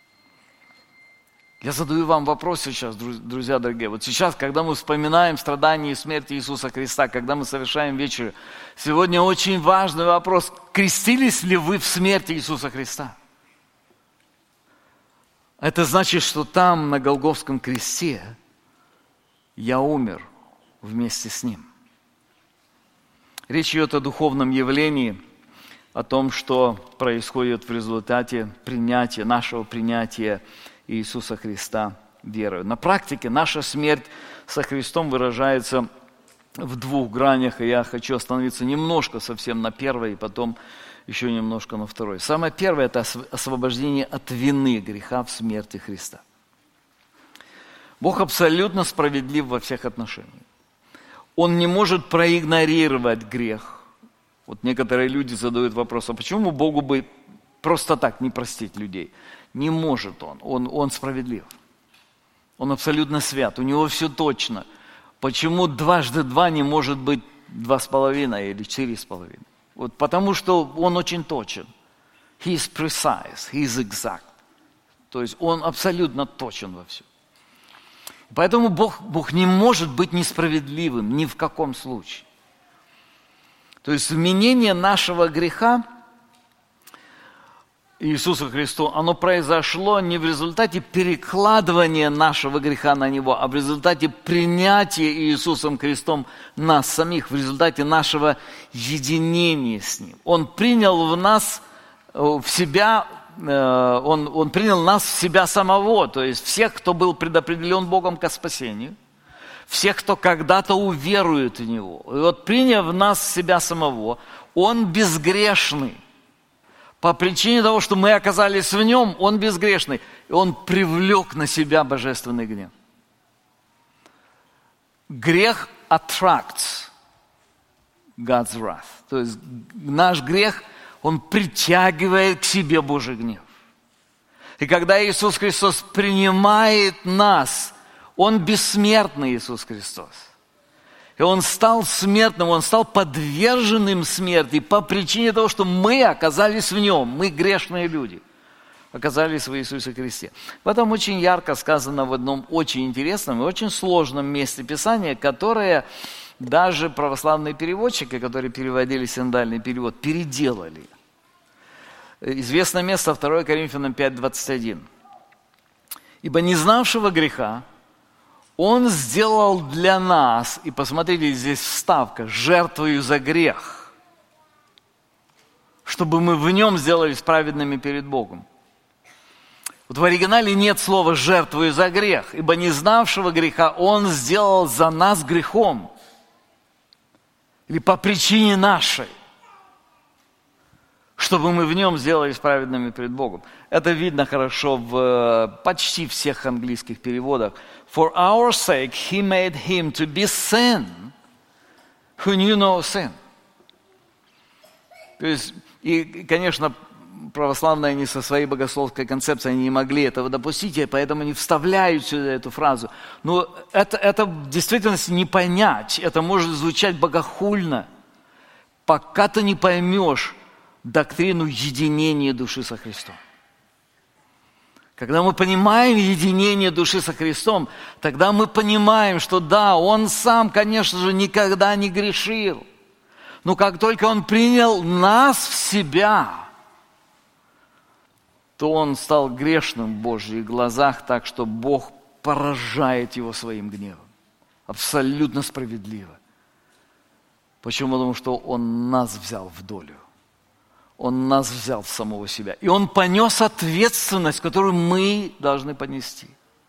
Я задаю вам вопрос сейчас, друзья дорогие. Вот сейчас, когда мы вспоминаем страдания и смерть Иисуса Христа, когда мы совершаем вечерю, сегодня очень важный вопрос: крестились ли вы в смерти Иисуса Христа? Это значит, что там, на Голгофском кресте, я умер вместе с Ним. Речь идет о духовном явлении, о том, что происходит в результате принятия, нашего принятия Иисуса Христа верою. На практике наша смерть со Христом выражается в двух гранях, и я хочу остановиться немножко совсем на первой, и потом еще немножко на второй. Самое первое – это освобождение от вины греха в смерти Христа. Бог абсолютно справедлив во всех отношениях. Он не может проигнорировать грех. Вот некоторые люди задают вопрос: а почему Богу бы просто так не простить людей? Не может Он. Он, он справедлив. Он абсолютно свят. У Него все точно. Почему дважды два не может быть два с половиной или четыре с половиной? Вот потому что Он очень точен. He is precise, he is exact. То есть Он абсолютно точен во всем. Поэтому Бог, Бог не может быть несправедливым ни в каком случае. То есть вменение нашего греха Иисусу Христу, оно произошло не в результате перекладывания нашего греха на Него, а в результате принятия Иисусом Христом нас самих, в результате нашего единения с Ним. Он принял в нас, в себя, он, он принял нас в себя самого, то есть всех, кто был предопределен Богом ко спасению, всех, кто когда-то уверует в Него. И вот приняв нас себя самого, Он безгрешный. По причине того, что мы оказались в Нем, Он безгрешный. И Он привлек на себя божественный гнев. Грех attracts God's wrath. То есть наш грех, он притягивает к себе Божий гнев. И когда Иисус Христос принимает нас, Он бессмертный Иисус Христос. И Он стал смертным, Он стал подверженным смерти по причине того, что мы оказались в Нем, мы грешные люди, оказались в Иисусе Христе. В этом очень ярко сказано в одном очень интересном и очень сложном месте Писания, которое даже православные переводчики, которые переводили синодальный перевод, переделали. Известное место второе Коринфянам пять двадцать один. «Ибо не знавшего греха Он сделал для нас», и посмотрите, здесь вставка, «жертвою за грех, чтобы мы в Нем сделались праведными перед Богом». Вот в оригинале нет слова «жертвою за грех», «ибо не знавшего греха Он сделал за нас грехом», или «по причине нашей», чтобы мы в Нем сделались праведными перед Богом. Это видно хорошо в почти всех английских переводах. «For our sake he made him to be sin, who knew no sin». То есть, и, конечно, православные, они со своей богословской концепцией они не могли этого допустить, и поэтому они вставляют сюда эту фразу. Но это, это в действительности не понять, это может звучать богохульно, пока ты не поймешь доктрину единения души со Христом. Когда мы понимаем единение души со Христом, тогда мы понимаем, что да, Он сам, конечно же, никогда не грешил. Но как только Он принял нас в себя, то Он стал грешным в Божьих глазах, так что Бог поражает Его своим гневом. Абсолютно справедливо. Почему? Потому что Он нас взял в долю. Он нас взял в самого себя. И Он понес ответственность, которую мы должны понести.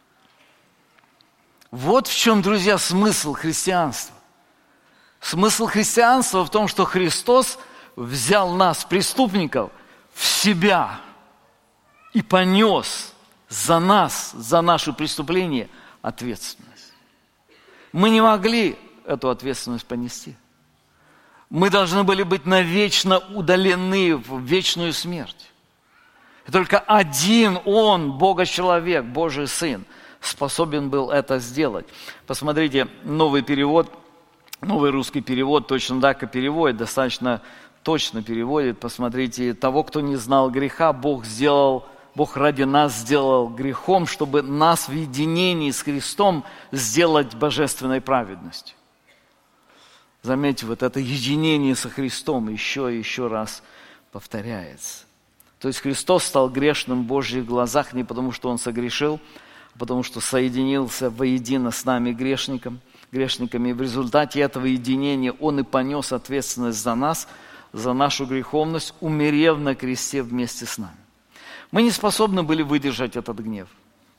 Вот в чем, друзья, смысл христианства. Смысл христианства в том, что Христос взял нас, преступников, в себя и понес за нас, за наши преступления ответственность. Мы не могли эту ответственность понести. Мы должны были быть навечно удалены в вечную смерть. И только один Он, Бога-человек, Божий Сын, способен был это сделать. Посмотрите, новый перевод, новый русский перевод точно так и переводит, достаточно точно переводит. Посмотрите, того, кто не знал греха, Бог сделал, Бог ради нас сделал грехом, чтобы нас в единении с Христом сделать божественной праведностью. Заметьте, вот это единение со Христом еще и еще раз повторяется. То есть Христос стал грешным в Божьих глазах не потому, что Он согрешил, а потому что соединился воедино с нами грешником, грешниками. И в результате этого единения Он и понес ответственность за нас, за нашу греховность, умерев на кресте вместе с нами. Мы не способны были выдержать этот гнев.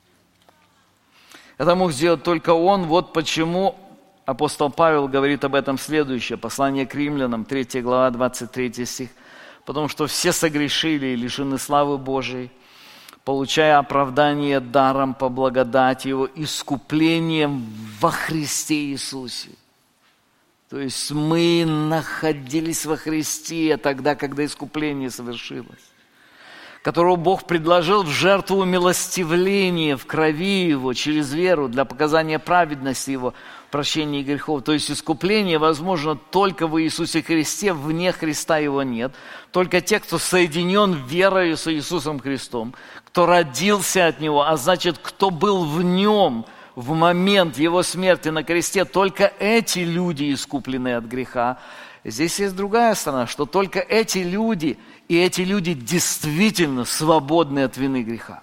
Это мог сделать только Он. Вот почему апостол Павел говорит об этом следующее. Послание к римлянам, третья глава, двадцать третий стих. Потому что все согрешили и лишены славы Божией, получая оправдание даром по благодати Его, искуплением во Христе Иисусе. То есть мы находились во Христе тогда, когда искупление совершилось, которого Бог предложил в жертву умилостивления в крови Его через веру для показания праведности Его, прощения грехов. То есть искупление возможно только в Иисусе Христе, вне Христа Его нет. Только те, кто соединен верою с Иисусом Христом, кто родился от Него, а значит, кто был в Нем в момент Его смерти на кресте, только эти люди искуплены от греха. Здесь есть другая сторона, что только эти люди, и эти люди действительно свободны от вины греха.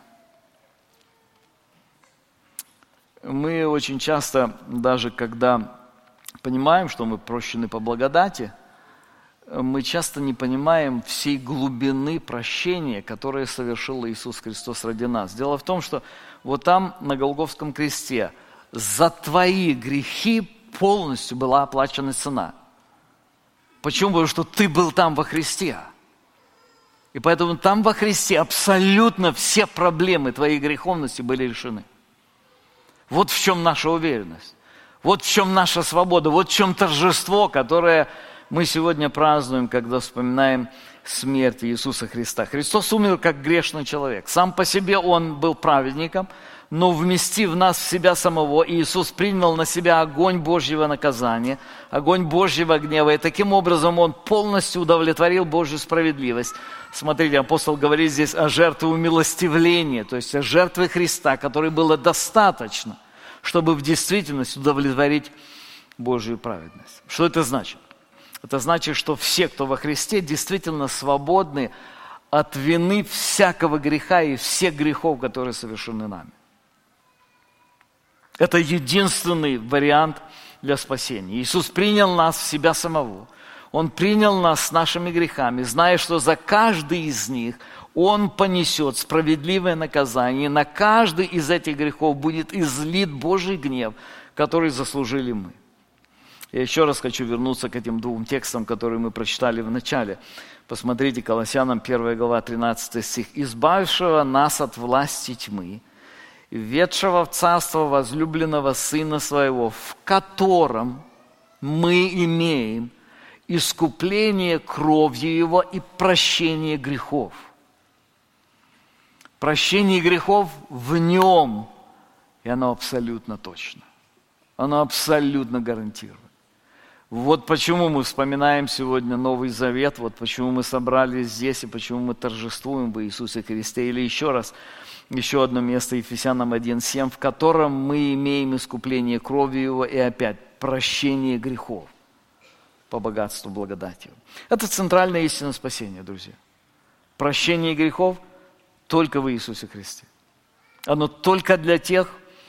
Мы очень часто, даже когда понимаем, что мы прощены по благодати, мы часто не понимаем всей глубины прощения, которое совершил Иисус Христос ради нас. Дело в том, что вот там, на Голгофском кресте, за твои грехи полностью была оплачена цена. Почему? Потому что ты был там во Христе. И поэтому там во Христе абсолютно все проблемы твоей греховности были решены. Вот в чем наша уверенность. Вот в чем наша свобода. Вот в чем торжество, которое мы сегодня празднуем, когда вспоминаем смерть Иисуса Христа. Христос умер как грешный человек. Сам по себе Он был праведником, но вместив нас в себя самого, Иисус принял на себя огонь Божьего наказания, огонь Божьего гнева, и таким образом Он полностью удовлетворил Божью справедливость. Смотрите, апостол говорит здесь о жертве умилостивления, то есть о жертве Христа, которой было достаточно, чтобы в действительности удовлетворить Божью праведность. Что это значит? Это значит, что все, кто во Христе, действительно свободны от вины всякого греха и всех грехов, которые совершены нами. Это единственный вариант для спасения. Иисус принял нас в себя самого. Он принял нас с нашими грехами, зная, что за каждый из них Он понесет справедливое наказание. И на каждый из этих грехов будет излит Божий гнев, который заслужили мы. Я еще раз хочу вернуться к этим двум текстам, которые мы прочитали в начале. Посмотрите, Колоссянам первая глава, тринадцатый стих. «Избавившего нас от власти тьмы, введшего в царство возлюбленного Сына Своего, в котором мы имеем искупление кровью Его и прощение грехов». Прощение грехов в Нем, и оно абсолютно точно. Оно абсолютно гарантирует. Вот почему мы вспоминаем сегодня Новый Завет, вот почему мы собрались здесь и почему мы торжествуем в Иисусе Христе. Или еще раз, еще одно место, Ефесянам один семь, в котором мы имеем искупление кровью Его и опять прощение грехов по богатству благодати. Это центральная истина спасения, друзья. Прощение грехов только в Иисусе Христе. Оно только для тех,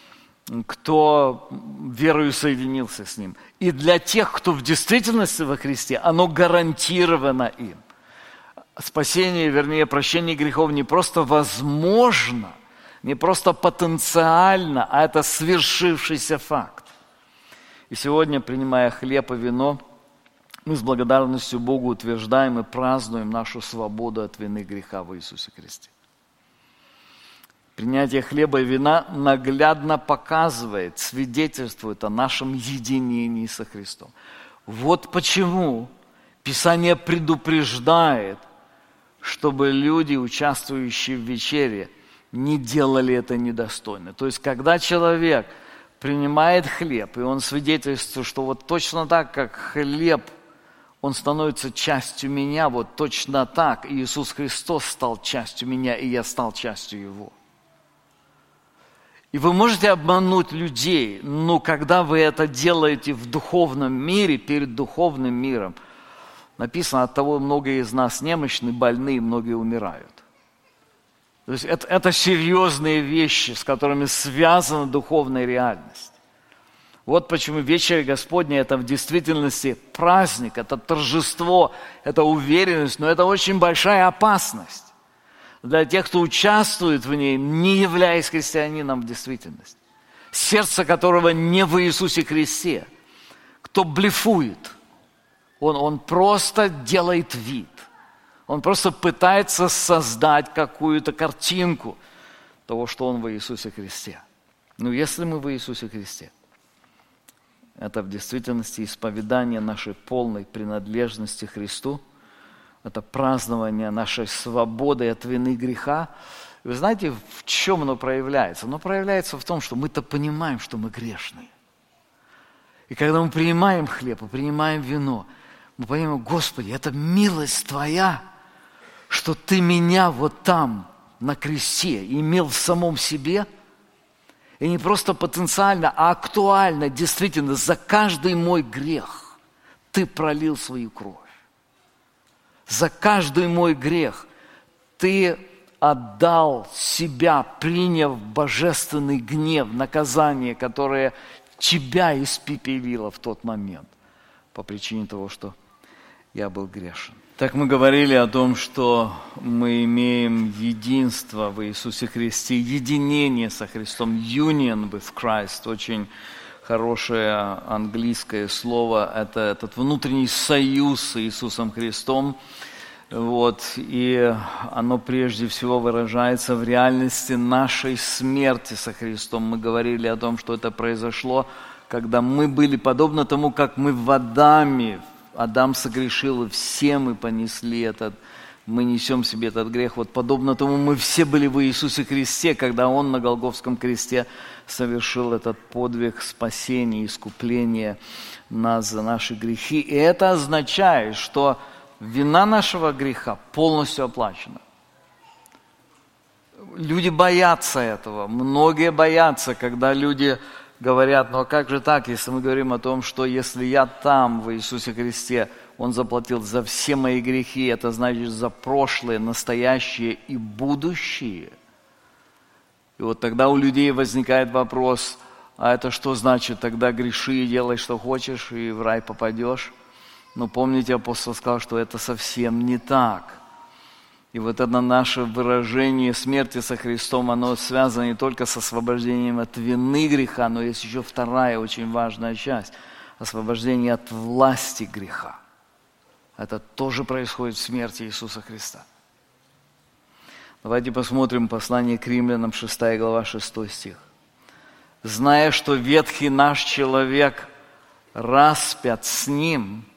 кто верою соединился с Ним. И для тех, кто в действительности во Христе, оно гарантировано им. Спасение, вернее, прощение грехов не просто возможно, не просто потенциально, а это свершившийся факт. И сегодня, принимая хлеб и вино, мы с благодарностью Богу утверждаем и празднуем нашу свободу от вины греха в Иисусе Христе. Принятие хлеба и вина наглядно показывает, свидетельствует о нашем единении со Христом. Вот почему Писание предупреждает, чтобы люди, участвующие в вечере, не делали это недостойно. То есть, когда человек принимает хлеб, и он свидетельствует, что вот точно так, как хлеб, он становится частью меня, вот точно так Иисус Христос стал частью меня, и я стал частью Его. И вы можете обмануть людей, но когда вы это делаете в духовном мире, перед духовным миром, написано, от того многие из нас немощны, больны, и многие умирают. То есть это, это серьезные вещи, с которыми связана духовная реальность. Вот почему вечеря Господня – это в действительности праздник, это торжество, это уверенность, но это очень большая опасность для тех, кто участвует в ней, не являясь христианином в действительности. Сердце которого не в Иисусе Христе. Кто блефует, он, он просто делает вид. Он просто пытается создать какую-то картинку того, что он в Иисусе Христе. Но если мы в Иисусе Христе, это в действительности исповедание нашей полной принадлежности Христу, это празднование нашей свободы от вины греха. И вы знаете, в чем оно проявляется? Оно проявляется в том, что мы-то понимаем, что мы грешные. И когда мы принимаем хлеб и принимаем вино, мы понимаем, Господи, это милость Твоя, что Ты меня вот там, на кресте, имел в самом себе, и не просто потенциально, а актуально, действительно, за каждый мой грех Ты пролил свою кровь. За каждый мой грех Ты отдал себя, приняв божественный гнев, наказание, которое Тебя испепелило в тот момент по причине того, что я был грешен. Так мы говорили о том, что мы имеем единство в Иисусе Христе, единение со Христом, union with Christ, очень хорошее английское слово, это этот внутренний союз с Иисусом Христом. Вот, и оно прежде всего выражается в реальности нашей смерти со Христом. Мы говорили о том, что это произошло, когда мы были подобно тому, как мы в Адаме. Адам согрешил, и все мы понесли этот, мы несем в себе этот грех. Вот подобно тому мы все были в Иисусе Христе, когда Он на Голгофском кресте совершил этот подвиг спасения, искупления нас за наши грехи. И это означает, что вина нашего греха полностью оплачена. Люди боятся этого. Многие боятся, когда люди говорят, ну а как же так, если мы говорим о том, что если я там, в Иисусе Христе, Он заплатил за все мои грехи, это значит за прошлое, настоящее и будущее. И вот тогда у людей возникает вопрос, а это что значит? Тогда греши и делай, что хочешь, и в рай попадешь. Но помните, апостол сказал, что это совсем не так. И вот это наше выражение смерти со Христом, оно связано не только с освобождением от вины греха, но есть еще вторая очень важная часть – освобождение от власти греха. Это тоже происходит в смерти Иисуса Христа. Давайте посмотрим послание к Римлянам, шестая глава, шестой стих. «Зная, что ветхий наш человек распят с Ним,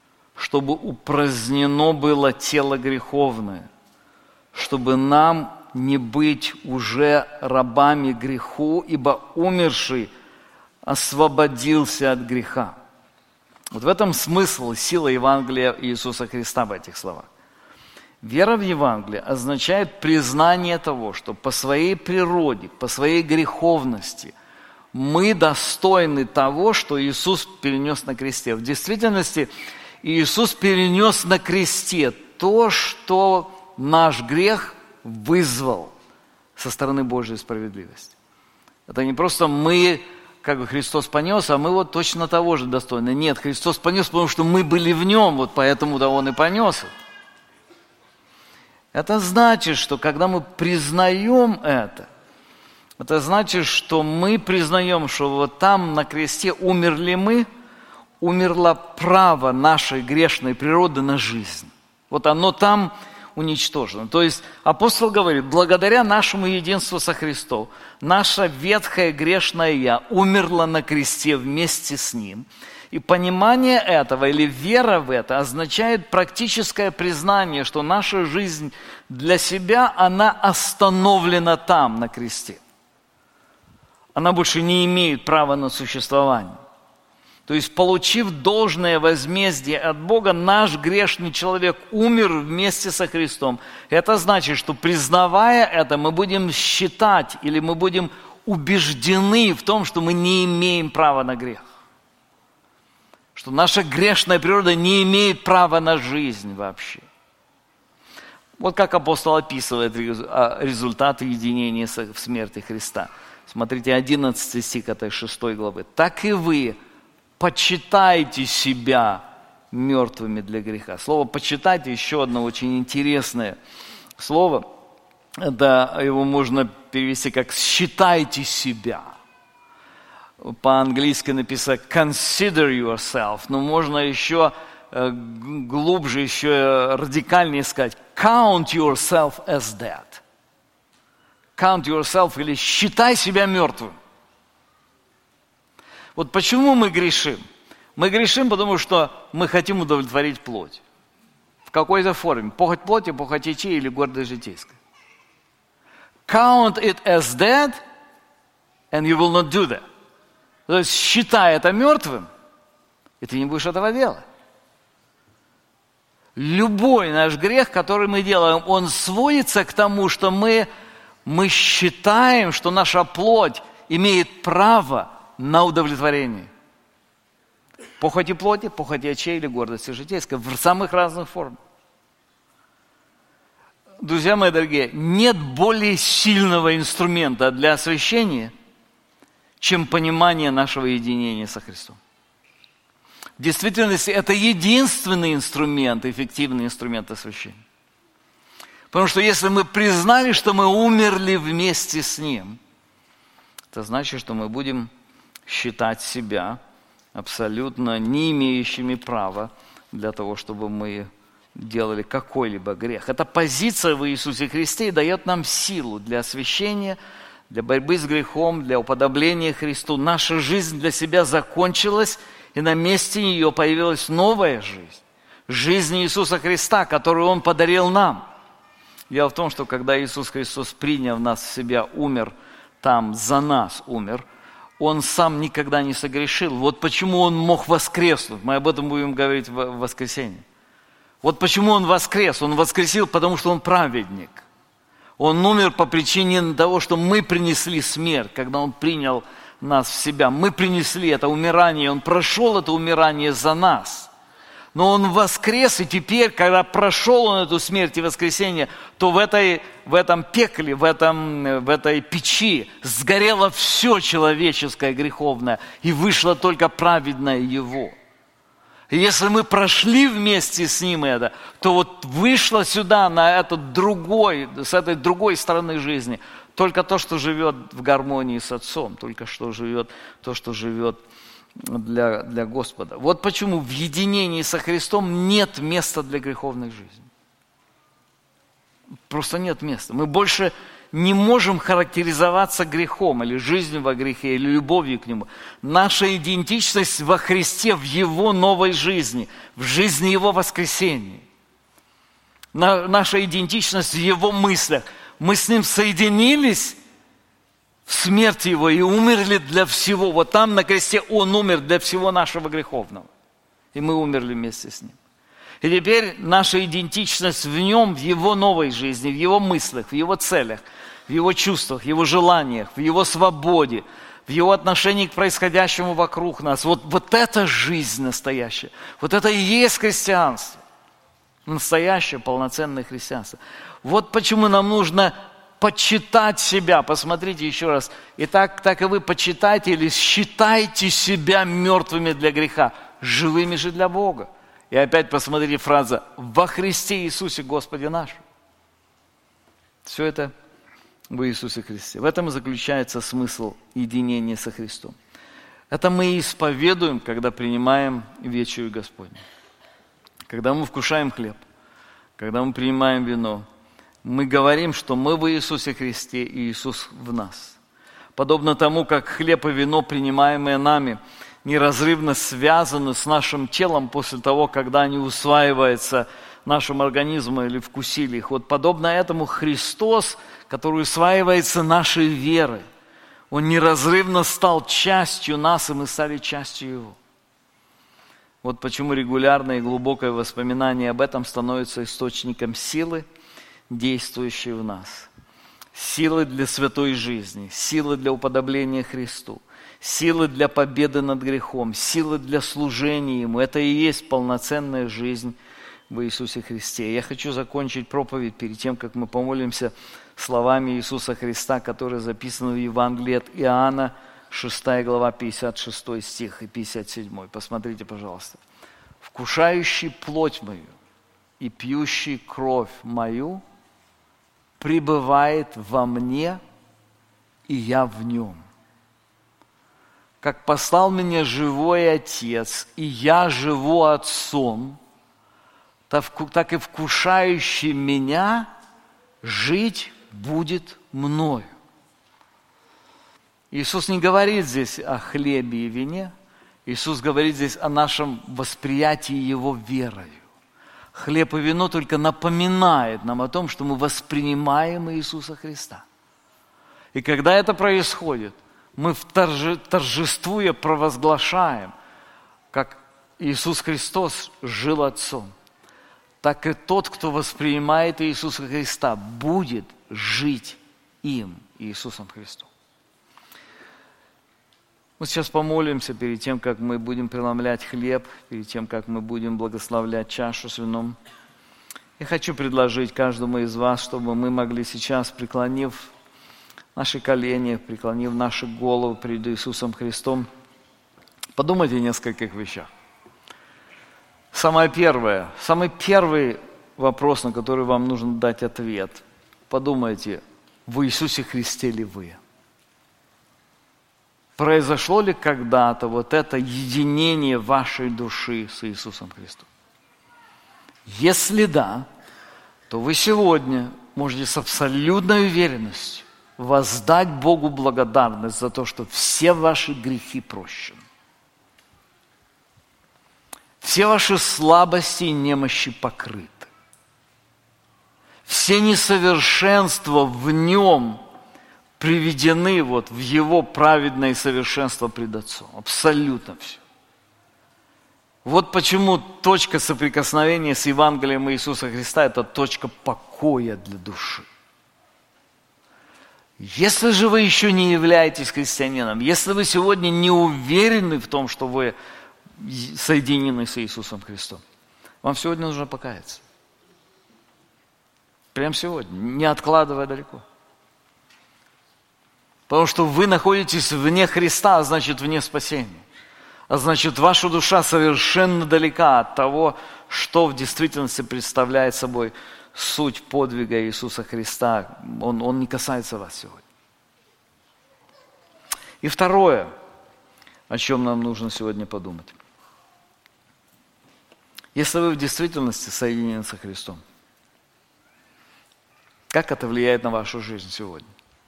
чтобы упразднено было тело греховное, чтобы нам не быть уже рабами греху, ибо умерший освободился от греха. Вот в этом смысл, сила Евангелия Иисуса Христа в этих словах. Вера в Евангелие означает признание того, что по своей природе, по своей греховности мы достойны того, что Иисус перенес на кресте. В действительности Иисус перенес на кресте то, что наш грех вызвал со стороны Божьей справедливости. Это не просто мы, как бы Христос понес, а мы вот точно того же достойны. Нет, Христос понес, потому что мы были в Нем, вот поэтому-то Он и понес это. Это значит, что когда мы признаем это, это значит, что мы признаем, что вот там на кресте умерли мы, умерло право нашей грешной природы на жизнь. Вот оно там уничтожено. То есть апостол говорит, благодаря нашему единству со Христом, наша ветхая грешная я умерла на кресте вместе с Ним. И понимание этого или вера в это означает практическое признание, что наша жизнь для себя, она остановлена там, на кресте. Она больше не имеет права на существование. То есть, получив должное возмездие от Бога, наш грешный человек умер вместе со Христом. Это значит, что признавая это, мы будем считать или мы будем убеждены в том, что мы не имеем права на грех. Что наша грешная природа не имеет права на жизнь вообще. Вот как апостол описывает результаты единения в смерти Христа. Смотрите, одиннадцатый стих этой шестой главы. «Так и вы почитайте себя мертвыми для греха». Слово «почитайте» еще одно очень интересное слово. Это его можно перевести как «считайте себя». По-английски написано «consider yourself», но можно еще глубже, еще радикальнее сказать «count yourself as dead». Count yourself или считай себя мертвым. Вот почему мы грешим? Мы грешим, потому что мы хотим удовлетворить плоть. В какой-то форме. Похоть плоти, похоть очей или гордость житейская. Count it as dead, and you will not do that. То есть считай это мертвым, и ты не будешь этого делать. Любой наш грех, который мы делаем, он сводится к тому, что мы, мы считаем, что наша плоть имеет право на удовлетворение. Похоти плоти, похоти очей или гордости житейской в самых разных формах. Друзья мои дорогие, нет более сильного инструмента для освящения, чем понимание нашего единения со Христом. В действительности это единственный инструмент, эффективный инструмент освящения. Потому что если мы признали, что мы умерли вместе с Ним, это значит, что мы будем считать себя абсолютно не имеющими права для того, чтобы мы делали какой-либо грех. Эта позиция в Иисусе Христе дает нам силу для освящения, для борьбы с грехом, для уподобления Христу. Наша жизнь для себя закончилась, и на месте ее появилась новая жизнь. Жизнь Иисуса Христа, которую Он подарил нам. Дело в том, что когда Иисус Христос, приняв нас в себя, умер, там за нас умер, Он сам никогда не согрешил. Вот почему Он мог воскреснуть. Мы об этом будем говорить в воскресенье. Вот почему Он воскрес. Он воскресил, потому что Он праведник. Он умер по причине того, что мы принесли смерть, когда Он принял нас в себя. Мы принесли это умирание, Он прошел это умирание за нас. Но Он воскрес, и теперь, когда прошел Он эту смерть и воскресение, то в, этой, в этом пекле, в, этом, в этой печи сгорело все человеческое греховное, и вышло только праведное Его. И если мы прошли вместе с Ним это, то вот вышло сюда, на этот другой, с этой другой стороны жизни, только то, что живет в гармонии с Отцом, только что живет, то, что живет для, для Господа. Вот почему в единении со Христом нет места для греховной жизни. Просто нет места. Мы больше не можем характеризоваться грехом или жизнью во грехе, или любовью к Нему. Наша идентичность во Христе, в Его новой жизни, в жизни Его воскресения. Наша идентичность в Его мыслях. Мы с Ним соединились в смерти Его и умерли для всего. Вот там на кресте Он умер для всего нашего греховного. И мы умерли вместе с Ним. И теперь наша идентичность в Нем, в Его новой жизни, в Его мыслях, в Его целях, в Его чувствах, в Его желаниях, в Его свободе, в Его отношении к происходящему вокруг нас. Вот, вот это жизнь настоящая. Вот это и есть христианство. Настоящее полноценное христианство. Вот почему нам нужно почитать себя. Посмотрите еще раз. И так, так и вы почитайте или считайте себя мертвыми для греха, живыми же для Бога. И опять посмотрите фраза «во Христе Иисусе Господе нашем». Все это в Иисусе Христе. В этом и заключается смысл единения со Христом. Это мы исповедуем, когда принимаем вечерю Господню. Когда мы вкушаем хлеб, когда мы принимаем вино, мы говорим, что мы в Иисусе Христе и Иисус в нас. Подобно тому, как хлеб и вино, принимаемые нами, неразрывно связаны с нашим телом после того, когда они усваиваются нашим организмом или вкусили их. Вот подобно этому Христос, который усваивается нашей верой, Он неразрывно стал частью нас, и мы стали частью Его. Вот почему регулярное и глубокое воспоминание об этом становится источником силы, действующей в нас. Силы для святой жизни, силы для уподобления Христу, силы для победы над грехом, силы для служения Ему. Это и есть полноценная жизнь в Иисусе Христе. Я хочу закончить проповедь перед тем, как мы помолимся словами Иисуса Христа, которые записаны в Евангелии от Иоанна, шестая глава, пятьдесят шестой стих и пятьдесят седьмой. Посмотрите, пожалуйста. «Вкушающий плоть мою и пьющий кровь мою пребывает во мне, и я в нем. Как послал меня живой Отец, и я живу Отцом, так и вкушающий меня жить будет мною». Иисус не говорит здесь о хлебе и вине. Иисус говорит здесь о нашем восприятии Его верою. Хлеб и вино только напоминает нам о том, что мы воспринимаем Иисуса Христа. И когда это происходит, мы торже, торжествуя провозглашаем, как Иисус Христос жил Отцом, так и тот, кто воспринимает Иисуса Христа, будет жить им, Иисусом Христом. Мы сейчас помолимся перед тем, как мы будем преломлять хлеб, перед тем, как мы будем благословлять чашу с вином. Я хочу предложить каждому из вас, чтобы мы могли сейчас, преклонив наши колени, преклонив наши головы перед Иисусом Христом, подумать о нескольких вещах. Самое первое, самый первый вопрос, на который вам нужно дать ответ. Подумайте, в Иисусе Христе ли вы? Произошло ли когда-то вот это единение вашей души с Иисусом Христом? Если да, то вы сегодня можете с абсолютной уверенностью воздать Богу благодарность за то, что все ваши грехи прощены. Все ваши слабости и немощи покрыты. Все несовершенства в Нем приведены вот в Его праведное совершенство пред Отцом. Абсолютно все. Вот почему точка соприкосновения с Евангелием Иисуса Христа – это точка покоя для души. Если же вы еще не являетесь христианином, если вы сегодня не уверены в том, что вы соединены с Иисусом Христом, вам сегодня нужно покаяться. Прямо сегодня, не откладывая далеко. Потому что вы находитесь вне Христа, а значит вне спасения. А значит, ваша душа совершенно далека от того, что в действительности представляет собой суть подвига Иисуса Христа. Он, он не касается вас сегодня. И второе, о чем нам нужно сегодня подумать. Если вы в действительности соединены со Христом, как это влияет на вашу жизнь сегодня?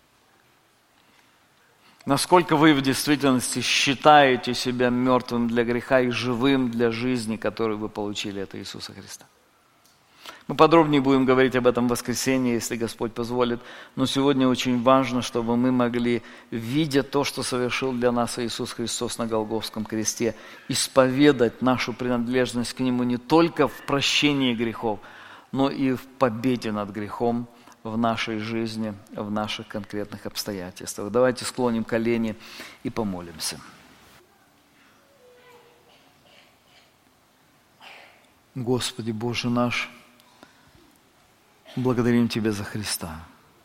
Насколько вы в действительности считаете себя мертвым для греха и живым для жизни, которую вы получили от Иисуса Христа? Мы подробнее будем говорить об этом в воскресенье, если Господь позволит. Но сегодня очень важно, чтобы мы могли, видя то, что совершил для нас Иисус Христос на Голгофском кресте, исповедать нашу принадлежность к Нему не только в прощении грехов, но и в победе над грехом в нашей жизни, в наших конкретных обстоятельствах. Давайте склоним колени и помолимся. Господи Боже наш, благодарим Тебя за Христа.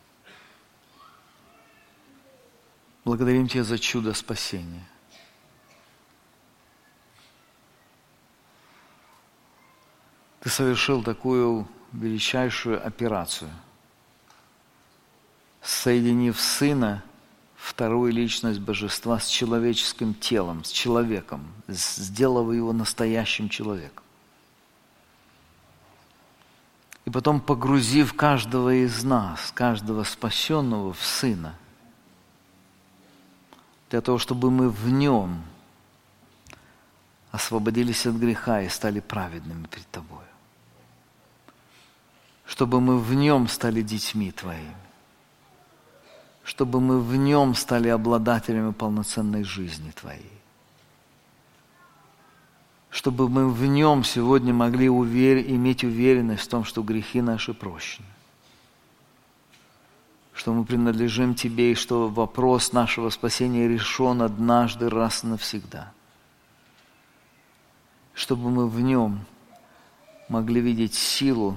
Благодарим Тебя за чудо спасения. Ты совершил такую величайшую операцию, соединив Сына, вторую личность Божества, с человеческим телом, с человеком, сделав его настоящим человеком. И потом погрузив каждого из нас, каждого спасенного в Сына, для того, чтобы мы в Нем освободились от греха и стали праведными пред Тобой. Чтобы мы в Нем стали детьми Твоими. Чтобы мы в Нем стали обладателями полноценной жизни Твоей. Чтобы мы в Нем сегодня могли увер... иметь уверенность в том, что грехи наши прощены. Что мы принадлежим Тебе, и что вопрос нашего спасения решен однажды раз и навсегда. Чтобы мы в Нем могли видеть силу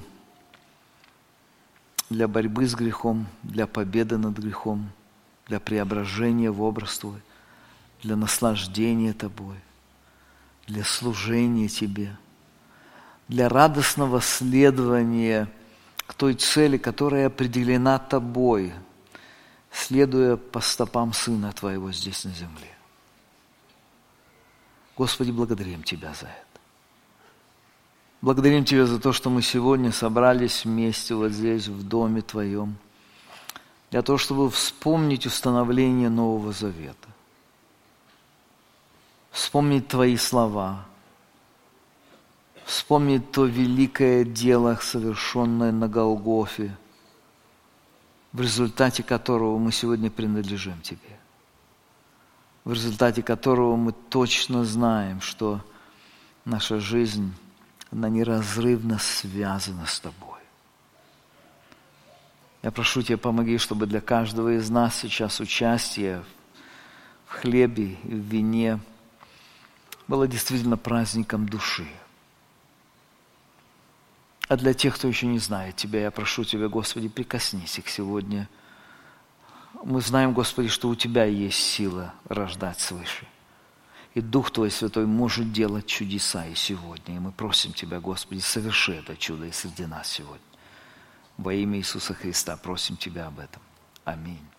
для борьбы с грехом, для победы над грехом, для преображения в образ Твой, для наслаждения Тобой, для служения Тебе, для радостного следования к той цели, которая определена Тобой, следуя по стопам Сына Твоего здесь на земле. Господи, благодарим Тебя за это. Благодарим Тебя за то, что мы сегодня собрались вместе вот здесь, в Доме Твоем, для того, чтобы вспомнить установление Нового Завета. Вспомнить Твои слова, вспомнить то великое дело, совершенное на Голгофе, в результате которого мы сегодня принадлежим Тебе, в результате которого мы точно знаем, что наша жизнь, она неразрывно связана с Тобой. Я прошу Тебя, помоги, чтобы для каждого из нас сейчас участие в хлебе и в вине было действительно праздником души. А для тех, кто еще не знает Тебя, я прошу Тебя, Господи, прикоснись их сегодня. Мы знаем, Господи, что у Тебя есть сила рождать свыше. И Дух Твой Святой может делать чудеса и сегодня. И мы просим Тебя, Господи, соверши это чудо и среди нас сегодня. Во имя Иисуса Христа просим Тебя об этом. Аминь.